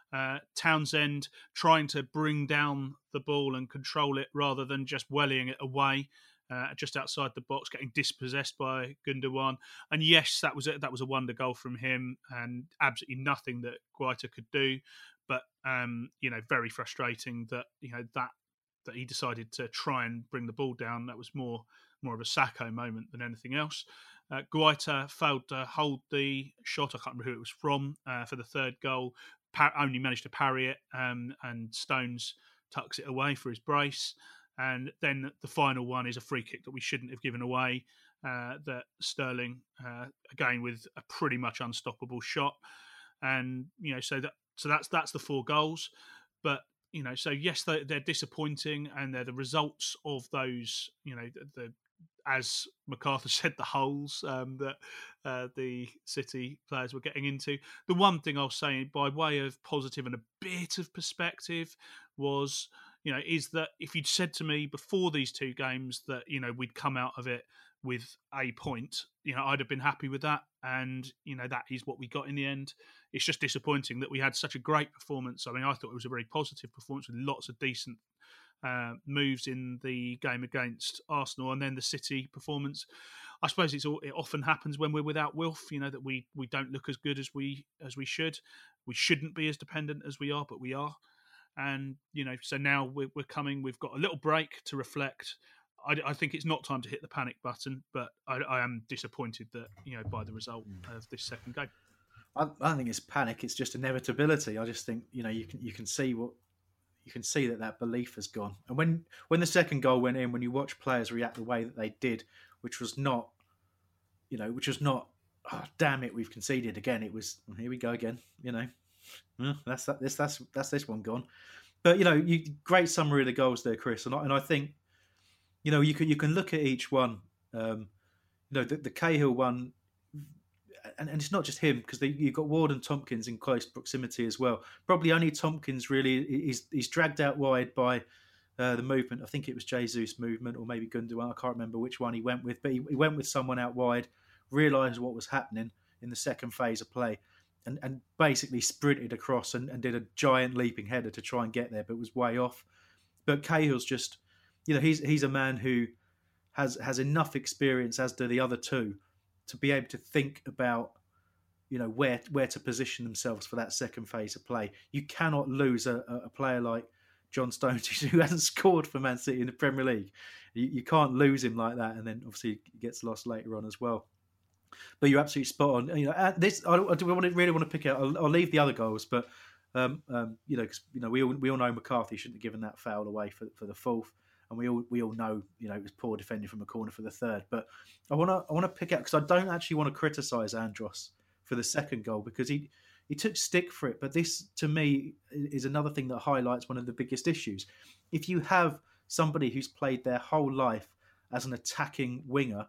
Townsend trying to bring down the ball and control it rather than just wellying it away. Just outside the box, getting dispossessed by Gundogan, and yes, that was a wonder goal from him, and absolutely nothing that Guaita could do. But you know, very frustrating that that he decided to try and bring the ball down. That was more of a Sacco moment than anything else. Guaita failed to hold the shot. I can't remember who it was from for the third goal. Only managed to parry it, and Stones tucks it away for his brace. And then the final one is a free kick that we shouldn't have given away. That Sterling, again with a pretty much unstoppable shot, and so that's the 4 goals. But so yes, they're disappointing, and they're the results of those. The as MacArthur said, the holes that the City players were getting into. The one thing I'll say, by way of positive and a bit of perspective, was is that if you'd said to me before these 2 games that we'd come out of it with a point, I'd have been happy with that, and that is what we got in the end. It's just disappointing that we had such a great performance. I mean, I thought it was a very positive performance with lots of decent moves in the game against Arsenal, and then the City performance. I suppose it often happens when we're without Wilf, that we don't look as good as we should. We shouldn't be as dependent as we are, but we are. And so now we're coming. We've got a little break to reflect. I think it's not time to hit the panic button, but I am disappointed that by the result of this second game. I don't think it's panic. It's just inevitability. I just think you can see that belief has gone. And when the second goal went in, when you watch players react the way that they did, which was not, oh, damn it, we've conceded again. It was, here we go again. That's this one gone. But great summary of the goals there, Chris. And I think you can look at each one. The Cahill one, and it's not just him, because you've got Ward and Tompkins in close proximity as well. Probably only Tompkins really he's dragged out wide by the movement. I think it was Jesus movement, or maybe Gundogan. I can't remember which one he went with, but he went with someone out wide, realised what was happening in the second phase of play, and basically sprinted across and did a giant leaping header to try and get there, but was way off. But Cahill's just, he's a man who has enough experience, as do the other 2, to be able to think about, where to position themselves for that second phase of play. You cannot lose a player like John Stones, who hasn't scored for Man City in the Premier League. You can't lose him like that, and then obviously he gets lost later on as well. But you're absolutely spot on. This I really want to pick out. I'll leave the other goals, but because we all know McCarthy shouldn't have given that foul away for the 4th. And we all know, it was poor defending from a corner for the 3rd. But I want to pick out, because I don't actually want to criticise Andros for the second goal, because he took stick for it. But this, to me, is another thing that highlights one of the biggest issues. If you have somebody who's played their whole life as an attacking winger,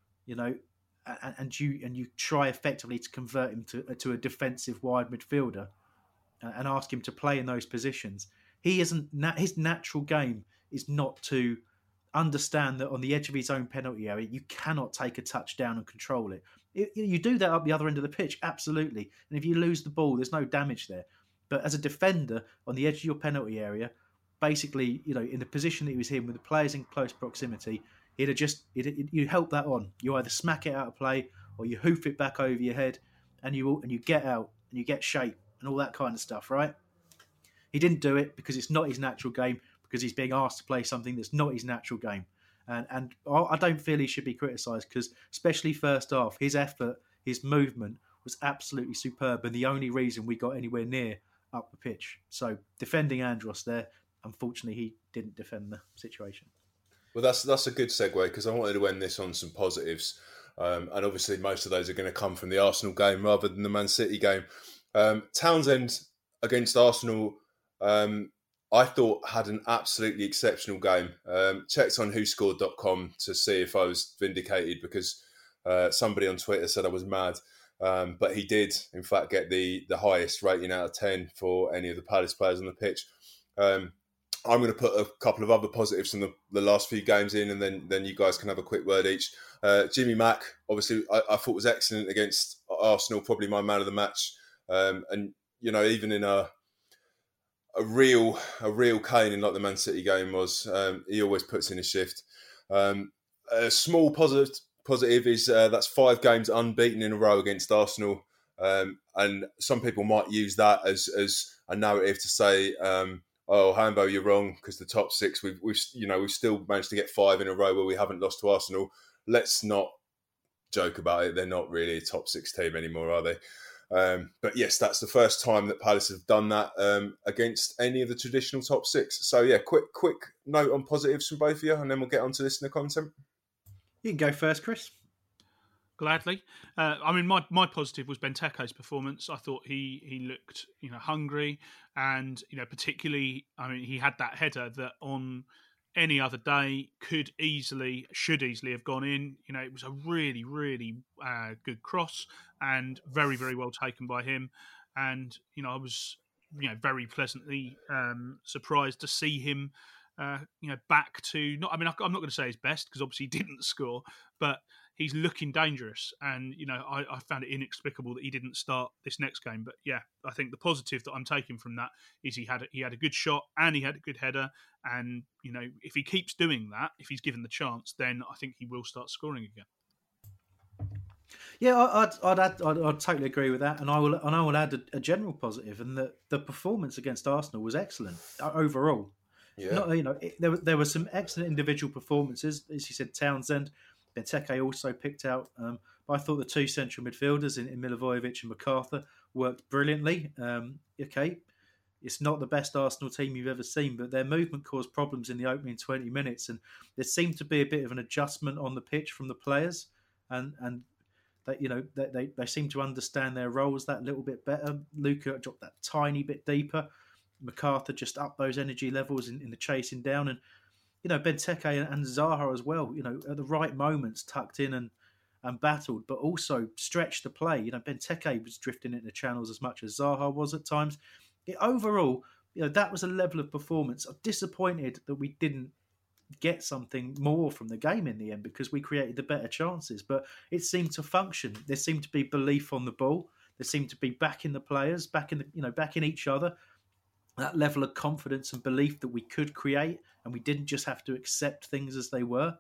and you try effectively to convert him to a defensive wide midfielder and ask him to play in those positions, his natural game is not to understand that on the edge of his own penalty area, you cannot take a touch down and control it. You do that up the other end of the pitch, absolutely. And if you lose the ball, there's no damage there. But as a defender on the edge of your penalty area, basically, in the position that he was in with the players in close proximity, you help that on. You either smack it out of play or you hoof it back over your head, and you get out and you get shape and all that kind of stuff, right? He didn't do it because it's not his natural game, because he's being asked to play something that's not his natural game. And I don't feel he should be criticised, because especially first half, his effort, his movement was absolutely superb, and the only reason we got anywhere near up the pitch. So defending Andros there, unfortunately he didn't defend the situation. Well, that's a good segue, because I wanted to end this on some positives. And obviously most of those are going to come from the Arsenal game rather than the Man City game. Townsend against Arsenal, I thought had an absolutely exceptional game. Checked on whoscored.com to see if I was vindicated, because somebody on Twitter said I was mad. But he did, in fact, get the highest rating out of 10 for any of the Palace players on the pitch. I'm going to put a couple of other positives from the last few games in, and then you guys can have a quick word each. Jimmy Mack, obviously, I thought was excellent against Arsenal, probably my man of the match. And, even in a real caning like the Man City game was, he always puts in a shift. A small positive is that's 5 games unbeaten in a row against Arsenal, and some people might use that as a narrative to say, "Oh, Hambo, you're wrong," because the top 6 we've still managed to get 5 in a row where we haven't lost to Arsenal. Let's not joke about it. They're not really a top 6 team anymore, are they? But yes, that's the first time that Palace have done that against any of the traditional top 6. So yeah, quick note on positives from both of you, and then we'll get on to listener content. You can go first, Chris. Gladly. I mean, my positive was Benteke's performance. I thought he looked, hungry, and particularly, I mean, he had that header that on any other day should easily have gone in. It was a really, really good cross and very, very well taken by him. And I was very pleasantly surprised to see him back to not. I mean, I'm not going to say his best because obviously he didn't score, but he's looking dangerous, and I found it inexplicable that he didn't start this next game. But yeah, I think the positive that I'm taking from that is he had a good shot and he had a good header, and if he keeps doing that, if he's given the chance, then I think he will start scoring again. Yeah, I'd totally agree with that, and I will add a general positive, and that the performance against Arsenal was excellent overall. Yeah, there were some excellent individual performances, as you said. Townsend, Benteke also picked out. But I thought the two central midfielders in Milivojevic and MacArthur worked brilliantly. Okay, it's not the best Arsenal team you've ever seen, but their movement caused problems in the opening 20 minutes, and there seemed to be a bit of an adjustment on the pitch from the players, and that they seem to understand their roles that little bit better. Luka dropped that tiny bit deeper. MacArthur just upped those energy levels in the chasing down, and Benteke and Zaha as well, at the right moments tucked in and battled, but also stretched the play. Benteke was drifting into channels as much as Zaha was at times. Overall, that was a level of performance. I'm disappointed that we didn't get something more from the game in the end, because we created the better chances, but it seemed to function. There seemed to be belief on the ball. There seemed to be back in the players, back in each other. That level of confidence and belief that we could create, and we didn't just have to accept things as they were.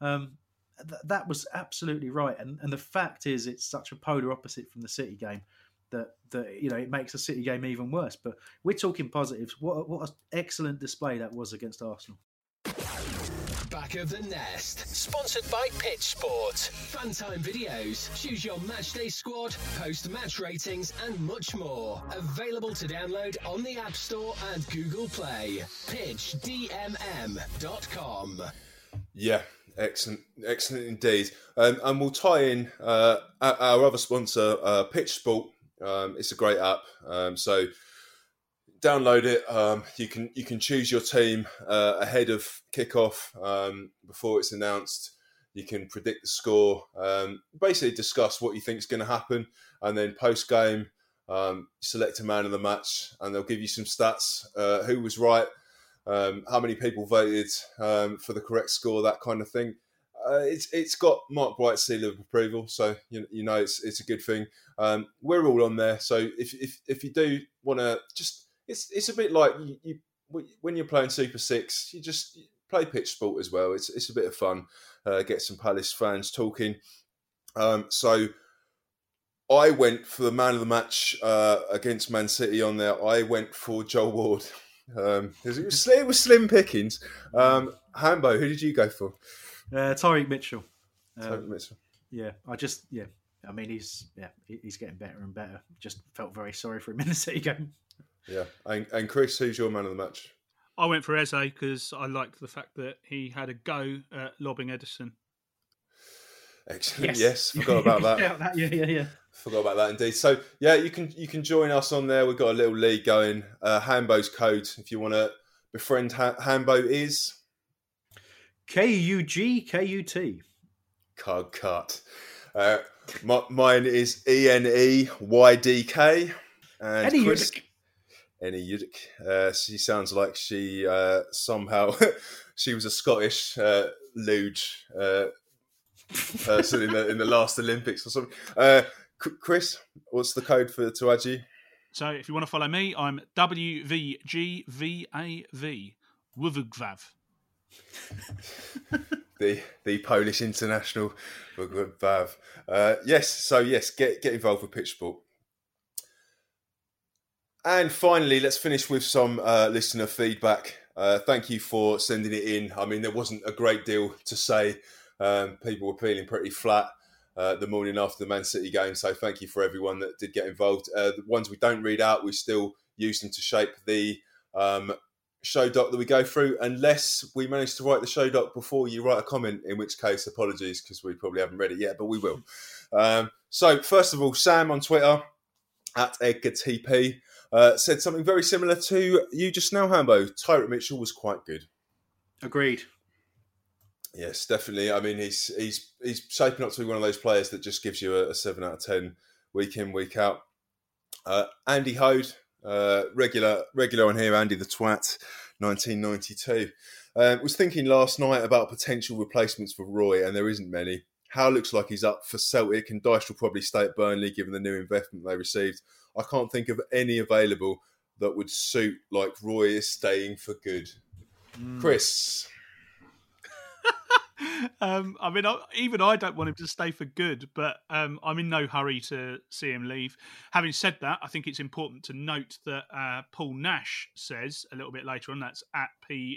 That was absolutely right. And the fact is, it's such a polar opposite from the City game that it makes the City game even worse. But we're talking positives. What an excellent display that was against Arsenal. Back of the Nest, sponsored by Pitch Sport. Fun-time videos, choose your matchday squad, post match ratings, and much more. Available to download on the App Store and Google Play. PitchDMM.com. Yeah, excellent indeed. And we'll tie in our other sponsor, Pitch Sport. It's a great app. So download it. You can choose your team ahead of kickoff before it's announced. You can predict the score. Basically, discuss what you think is going to happen, and then post game, select a man of the match, and they'll give you some stats. Who was right? How many people voted for the correct score? That kind of thing. It's got Mark Bright's seal of approval, so it's a good thing. We're all on there, so if you do want to just. It's a bit like you when you're playing Super 6, you just play Pitch Sport as well. It's a bit of fun. Get some Palace fans talking. So I went for the man of the match against Man City on there. I went for Joel Ward. It was slim pickings. Hambo, who did you go for? Tyreek Mitchell. Tyreek Mitchell. Yeah, I mean, he's getting better and better. Just felt very sorry for him in the City game. Yeah, and Chris, who's your man of the match? I went for Eze because I liked the fact that he had a go at lobbing Ederson. Excellent. Yes, forgot about that. Yeah. Forgot about that indeed. So yeah, you can join us on there. We've got a little league going. Hambo's code, if you want to befriend Hambo, is KUGKUT. Card cut. Mine is ENEYDK. And Chris, Eni Yudik. She sounds like she somehow she was a Scottish luge person in the last Olympics or something. Chris, what's the code to add you? So if you want to follow me, I'm WVGVAV. Wuvugvav. the Polish international Wuvugvav. Yes, get involved with Pitch Sport. And finally, let's finish with some listener feedback. Thank you for sending it in. I mean, there wasn't a great deal to say. People were feeling pretty flat. the morning after the Man City game. So thank you for everyone that did get involved. The ones we don't read out, we still use them to shape the show doc that we go through, unless we manage to write the show doc before you write a comment, in which case apologies, because we probably haven't read it yet, but we will. So first of all, Sam on Twitter at EdgarTP said something very similar to you just now, Hambo. Tyrek Mitchell was quite good. Agreed. Yes, definitely. I mean, he's shaping up to be one of those players that just gives you a 7 out of 10 week in, week out. Andy Hode, regular on here, Andy the Twat, 1992. Was thinking last night about potential replacements for Roy, and there isn't many. Howe looks like he's up for Celtic, and Dyche will probably stay at Burnley given the new investment they received. I can't think of any available that would suit like Roy is staying for good. Chris? I mean, even I don't want him to stay for good, but I'm in no hurry to see him leave. Having said that, I think it's important to note that Paul Nash says a little bit later on, that's at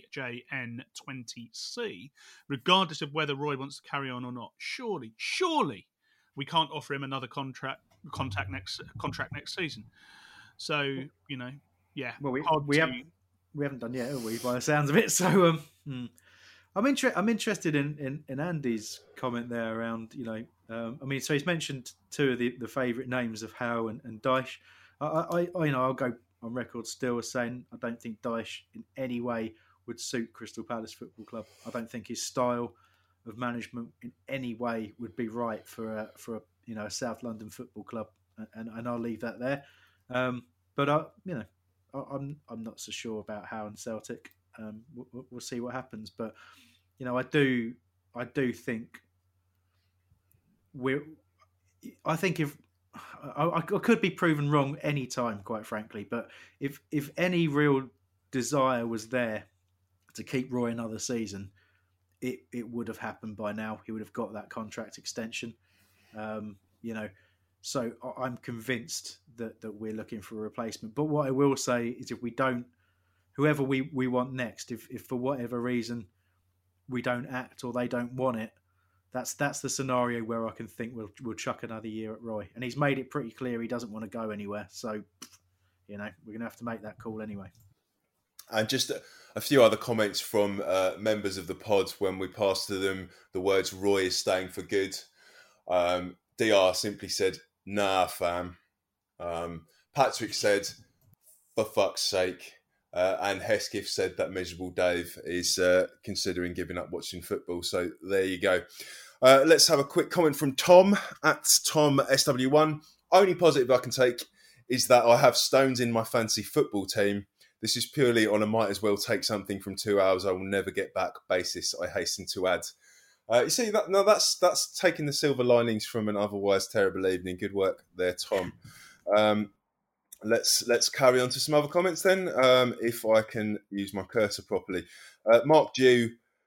PJN20C, regardless of whether Roy wants to carry on or not, surely we can't offer him another contract next season. So, yeah. Well, we haven't done yet, have we, by the sounds of it? So, I'm interested in Andy's comment there around, so he's mentioned two of the favourite names of Howe and Dyche. I'll go on record still as saying I don't think Dyche in any way would suit Crystal Palace Football Club. I don't think his style of management in any way would be right for a South London football club, and I'll leave that there. But I'm not so sure about Howe and Celtic. We'll see what happens, but I do think I think if I could be proven wrong any time, quite frankly, but if any real desire was there to keep Roy another season, it would have happened by now. He would have got that contract extension, So I'm convinced that we're looking for a replacement. But what I will say is, if we don't, whoever we want next, if for whatever reason we don't act or they don't want it, that's the scenario where I can think we'll chuck another year at Roy. And he's made it pretty clear he doesn't want to go anywhere. So, we're going to have to make that call anyway. And just a few other comments from members of the pod when we passed to them the words Roy is staying for good. DR simply said, nah, fam. Patrick said, for fuck's sake. And Hesketh said that miserable Dave is considering giving up watching football. So there you go. Let's have a quick comment from Tom at Tom SW1. Only positive I can take is that I have Stones in my fancy football team. This is purely on a might as well take something from 2 hours I will never get back basis, I hasten to add. You see, that's taking the silver linings from an otherwise terrible evening. Good work there, Tom. Let's carry on to some other comments then, if I can use my cursor properly. Mark Drew,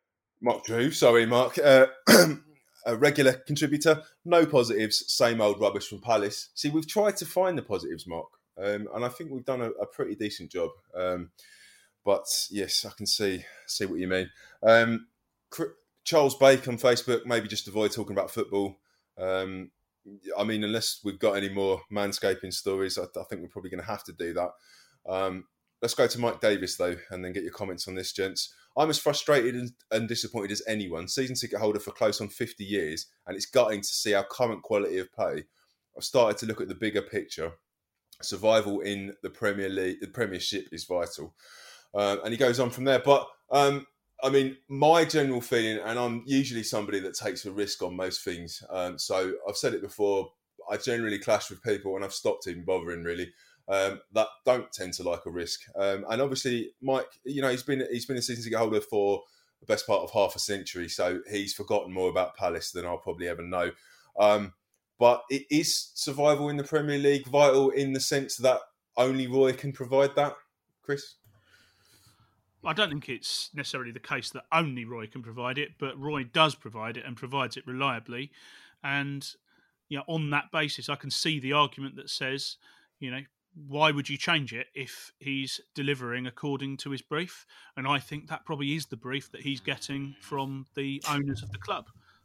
a regular contributor. No positives, same old rubbish from Palace. See, we've tried to find the positives, Mark, and I think we've done a pretty decent job. But yes, I can see what you mean. Charles Bake on Facebook, maybe just avoid talking about football. I mean, unless we've got any more manscaping stories, I think we're probably going to have to do that. Let's go to Mike Davis, though, and then get your comments on this, gents. I'm as frustrated and disappointed as anyone. Season ticket holder for close on 50 years, and it's gutting to see our current quality of play. I've started to look at the bigger picture. Survival in the Premier League, the Premiership is vital. And he goes on from there. But, I mean, my general feeling, and I'm usually somebody that takes a risk on most things. So I've said it before, I generally clash with people, and I've stopped even bothering, really, that don't tend to like a risk. And obviously, Mike, he's been a season ticket holder for the best part of half a century, so he's forgotten more about Palace than I'll probably ever know. But it is survival in the Premier League vital in the sense that only Roy can provide that, Chris? I don't think it's necessarily the case that only Roy can provide it, but Roy does provide it and provides it reliably. And on that basis, I can see the argument that says, why would you change it if he's delivering according to his brief? And I think that probably is the brief that he's getting from the owners of the club.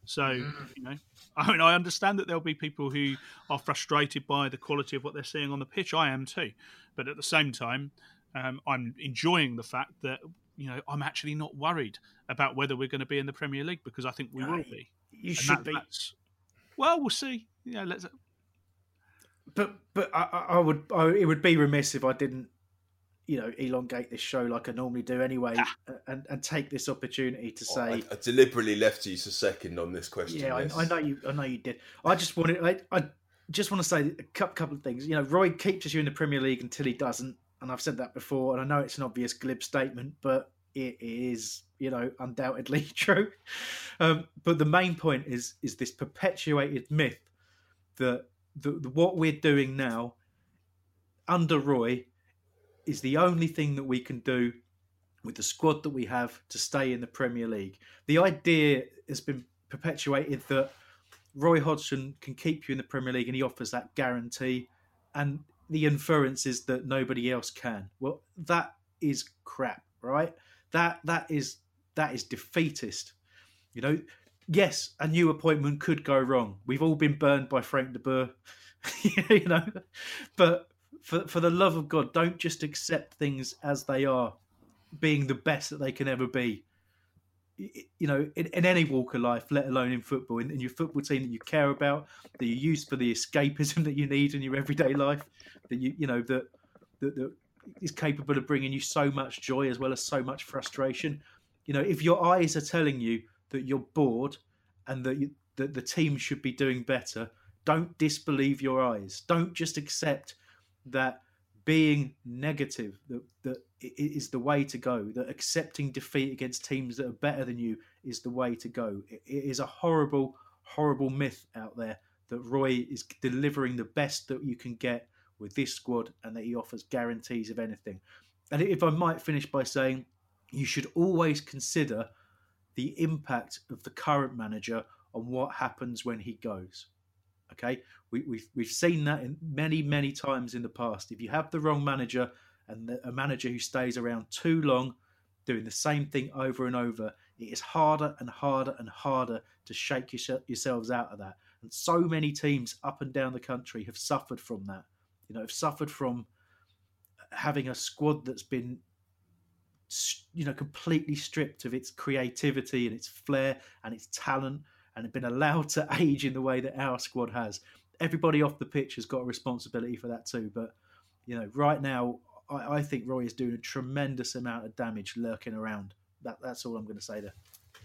So, I mean, I understand that there'll be people who are frustrated by the quality of what they're seeing on the pitch. I am too. But at the same time, I'm enjoying the fact that, I'm actually not worried about whether we're going to be in the Premier League, because I think we will be. You should be. Well, we'll see. Let's. But it would be remiss if I didn't, elongate this show like I normally do anyway, and take this opportunity to say I deliberately left you to second on this question. Yeah, I know you did. I just want to say a couple of things. Roy keeps you in the Premier League until he doesn't, and I've said that before. And I know it's an obvious glib statement, but it is, undoubtedly true. But the main point is this perpetuated myth that what we're doing now under Roy is the only thing that we can do with the squad that we have to stay in the Premier League. The idea has been perpetuated that Roy Hodgson can keep you in the Premier League and he offers that guarantee, and the inference is that nobody else can. Well, that is crap, right? That is defeatist. Yes, a new appointment could go wrong. We've all been burned by Frank de Boer, but for the love of God, don't just accept things as they are, being the best that they can ever be. In any walk of life, let alone in football, in your football team that you care about, that you use for the escapism that you need in your everyday life, that that is capable of bringing you so much joy as well as so much frustration. If your eyes are telling you that you're bored and that the team should be doing better, don't disbelieve your eyes. Don't just accept that being negative that is the way to go, that accepting defeat against teams that are better than you is the way to go. It is a horrible, horrible myth out there that Roy is delivering the best that you can get with this squad and that he offers guarantees of anything. And if I might finish by saying, you should always consider the impact of the current manager on what happens when he goes. Okay, we've seen that in many times in the past. If you have the wrong manager and a manager who stays around too long, doing the same thing over and over, it is harder and harder and harder to shake yourselves out of that. And so many teams up and down the country have suffered from that. Have suffered from having a squad that's been, completely stripped of its creativity and its flair and its talent, and have been allowed to age in the way that our squad has. Everybody off the pitch has got a responsibility for that too. But, right now, I think Roy is doing a tremendous amount of damage lurking around. That's all I'm going to say there.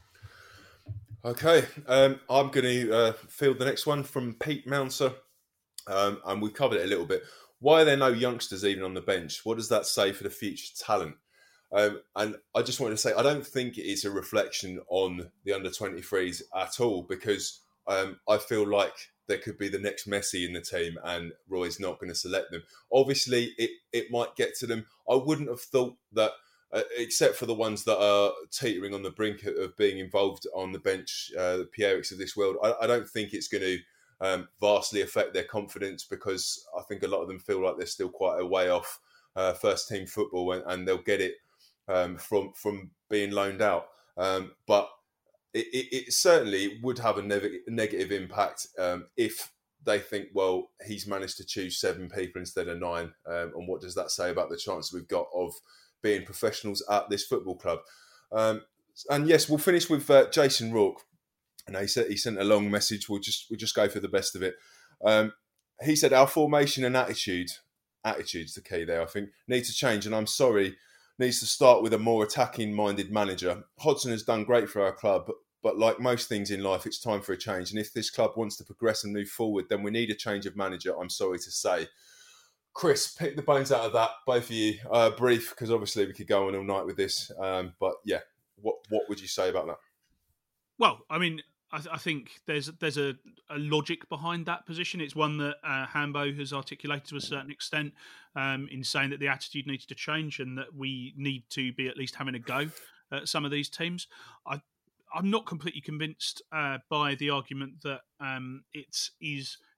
Okay, I'm going to field the next one from Pete Mouncer. And we've covered it a little bit. Why are there no youngsters even on the bench? What does that say for the future talent? And I just wanted to say, I don't think it is a reflection on the under-23s at all, because I feel like there could be the next Messi in the team and Roy's not going to select them. Obviously, it might get to them. I wouldn't have thought that, except for the ones that are teetering on the brink of being involved on the bench, the Pierriks of this world, I don't think it's going to vastly affect their confidence, because I think a lot of them feel like they're still quite a way off first team football, and they'll get it from being loaned out. But it certainly would have a negative impact if they think, well, he's managed to choose 7 people instead of 9. And what does that say about the chance we've got of being professionals at this football club? And yes, we'll finish with Jason Rourke. And he sent a long message. We'll just go for the best of it. He said, our formation and attitude's the key there, I think, need to change. And I'm sorry, needs to start with a more attacking-minded manager. Hodgson has done great for our club, but like most things in life, it's time for a change. And if this club wants to progress and move forward, then we need a change of manager, I'm sorry to say. Chris, pick the bones out of that, both of you. Brief, because obviously we could go on all night with this. But yeah, what would you say about that? Well, I mean, I think there's a logic behind that position. It's one that Hambo has articulated to a certain extent in saying that the attitude needs to change and that we need to be at least having a go at some of these teams. I'm not completely convinced by the argument that it is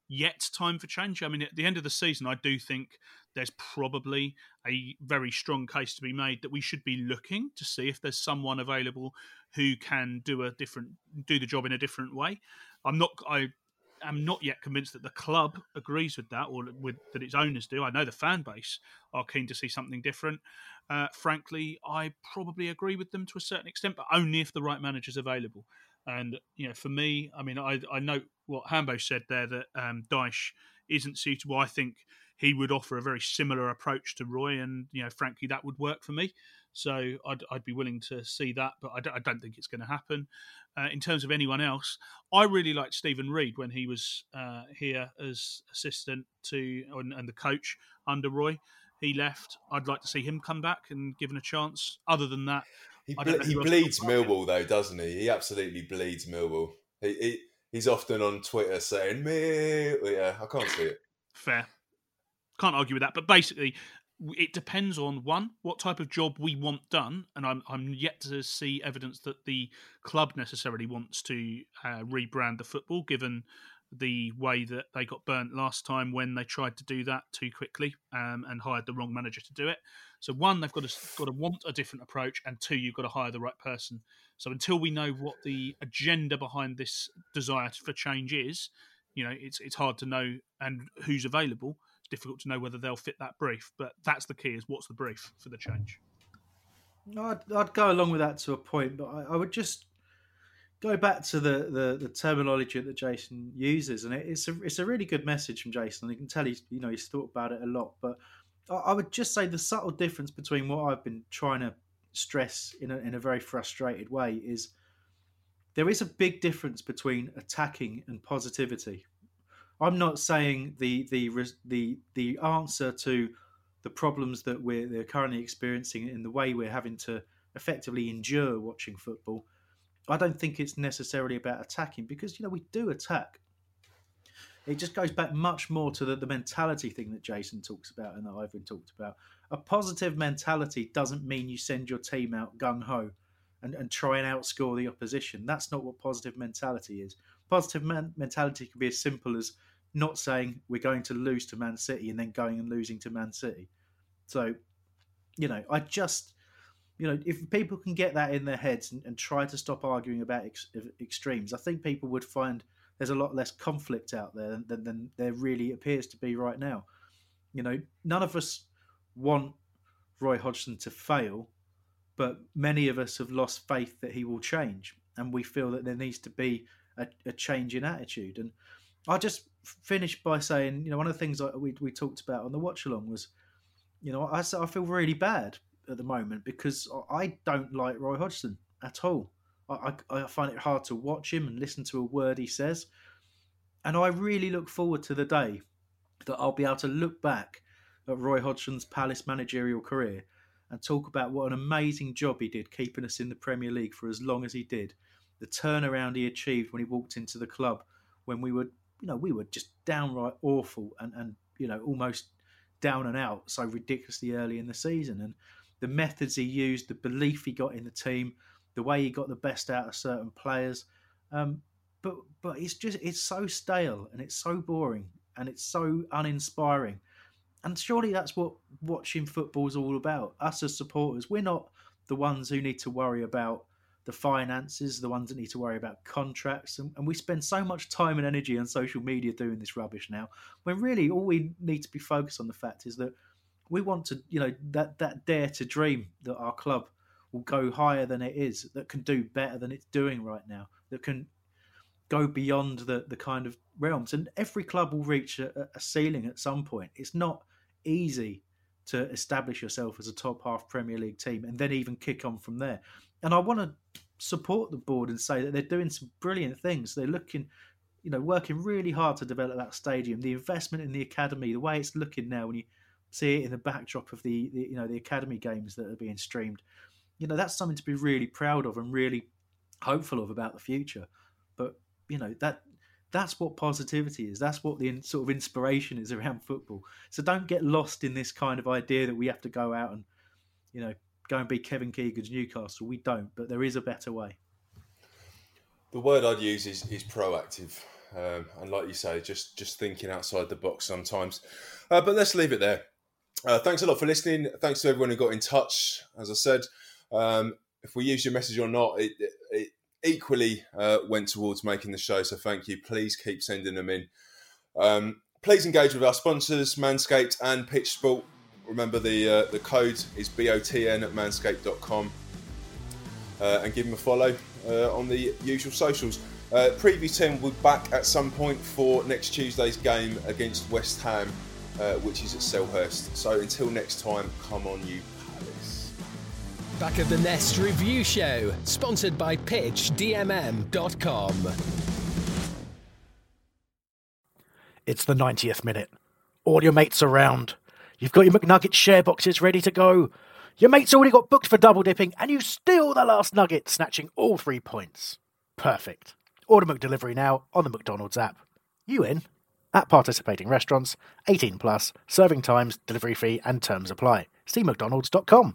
yet time for change. I mean, at the end of the season, I do think there's probably a very strong case to be made that we should be looking to see if there's someone available who can do the job in a different way. I am not yet convinced that the club agrees with that, or that its owners do. I know the fan base are keen to see something different. Frankly, I probably agree with them to a certain extent, but only if the right manager's available. And, for me, I mean, I note what Hambo said there, that Dyche isn't suitable. I think he would offer a very similar approach to Roy, and, frankly, that would work for me. So I'd be willing to see that, but I don't think it's going to happen. In terms of anyone else, I really liked Stephen Reid when he was here as assistant and the coach under Roy. He left. I'd like to see him come back and given a chance. Other than that, he bleeds Millwall, though, doesn't he? He absolutely bleeds Millwall. He's often on Twitter saying, yeah, I can't see it. Fair. Can't argue with that. But basically, it depends on, one, what type of job we want done. And I'm yet to see evidence that the club necessarily wants to rebrand the football, given the way that they got burnt last time when they tried to do that too quickly and hired the wrong manager to do it. So one, they've got to want a different approach, and two, you've got to hire the right person. So until we know what the agenda behind this desire for change is, it's hard to know, and who's available. It's difficult to know whether they'll fit that brief. But that's the key: is what's the brief for the change? I'd go along with that to a point, but I would just go back to the terminology that Jason uses, and it's a really good message from Jason. You can tell he's thought about it a lot. But I would just say the subtle difference between what I've been trying to stress in a very frustrated way is there is a big difference between attacking and positivity. I'm not saying the answer to the problems that they're currently experiencing in the way we're having to effectively endure watching football. I don't think it's necessarily about attacking, because we do attack. It just goes back much more to the mentality thing that Jason talks about and that I've been talked about. A positive mentality doesn't mean you send your team out gung-ho and try and outscore the opposition. That's not what positive mentality is. Positive mentality can be as simple as not saying we're going to lose to Man City and then going and losing to Man City. So, I just... if people can get that in their heads and try to stop arguing about extremes, I think people would find there's a lot less conflict out there than there really appears to be right now. None of us want Roy Hodgson to fail, but many of us have lost faith that he will change, and we feel that there needs to be a change in attitude. And I'll just finish by saying, one of the things that we talked about on the watch-along was, I feel really bad at the moment because I don't like Roy Hodgson at all. I find it hard to watch him and listen to a word he says. And I really look forward to the day that I'll be able to look back at Roy Hodgson's Palace managerial career and talk about what an amazing job he did keeping us in the Premier League for as long as he did. The turnaround he achieved when he walked into the club when we were just downright awful and almost down and out so ridiculously early in the season. And the methods he used, the belief he got in the team, the way he got the best out of certain players. But it's so stale and it's so boring and it's so uninspiring. And surely that's what watching football is all about. Us as supporters, we're not the ones who need to worry about the finances, the ones that need to worry about contracts. And we spend so much time and energy on social media doing this rubbish now, when really all we need to be focused on the fact is that we want to, that dare to dream that our club will go higher than it is, that can do better than it's doing right now, that can go beyond the kind of realms. And every club will reach a ceiling at some point. It's not easy to establish yourself as a top half Premier League team and then even kick on from there. And I want to support the board and say that they're doing some brilliant things. They're looking, working really hard to develop that stadium, the investment in the academy, the way it's looking now when you see it in the backdrop of the academy games that are being streamed. That's something to be really proud of and really hopeful of about the future. But that's what positivity is. That's what the sort of inspiration is around football. So don't get lost in this kind of idea that we have to go out and go and be Kevin Keegan's Newcastle. We don't, but there is a better way. The word I'd use is proactive. and like you say, just thinking outside the box sometimes. But let's leave it there. Thanks a lot for listening. Thanks to everyone who got in touch. As I said, if we used your message or not, it equally went towards making the show. So thank you. Please keep sending them in. Please engage with our sponsors, Manscaped and Pitch Sport. Remember the code is BOTN at manscaped.com. And give them a follow on the usual socials. Preview 10 will be back at some point for next Tuesday's game against West Ham, which is at Selhurst. So until next time, come on you Palace. Back of the Nest Review Show, sponsored by PitchDMM.com. It's the 90th minute. All your mates around. You've got your McNugget share boxes ready to go. Your mate's already got booked for double dipping, and you steal the last nugget, snatching all 3 points. Perfect. Order McDelivery now on the McDonald's app. You in? At participating restaurants, 18 plus, serving times, delivery fee and terms apply. See mcdonalds.com.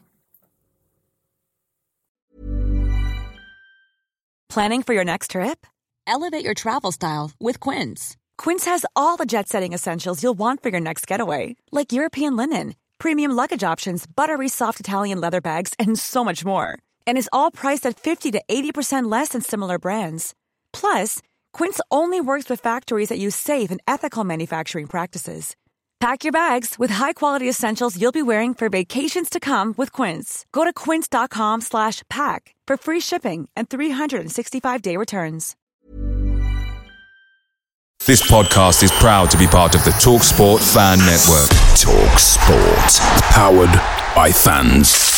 Planning for your next trip? Elevate your travel style with Quince. Quince has all the jet-setting essentials you'll want for your next getaway, like European linen, premium luggage options, buttery soft Italian leather bags, and so much more. And is all priced at 50 to 80% less than similar brands. Plus, Quince only works with factories that use safe and ethical manufacturing practices. Pack your bags with high-quality essentials you'll be wearing for vacations to come with Quince. Go to quince.com/pack for free shipping and 365-day returns. This podcast is proud to be part of the TalkSport Fan Network. TalkSport. Powered by fans.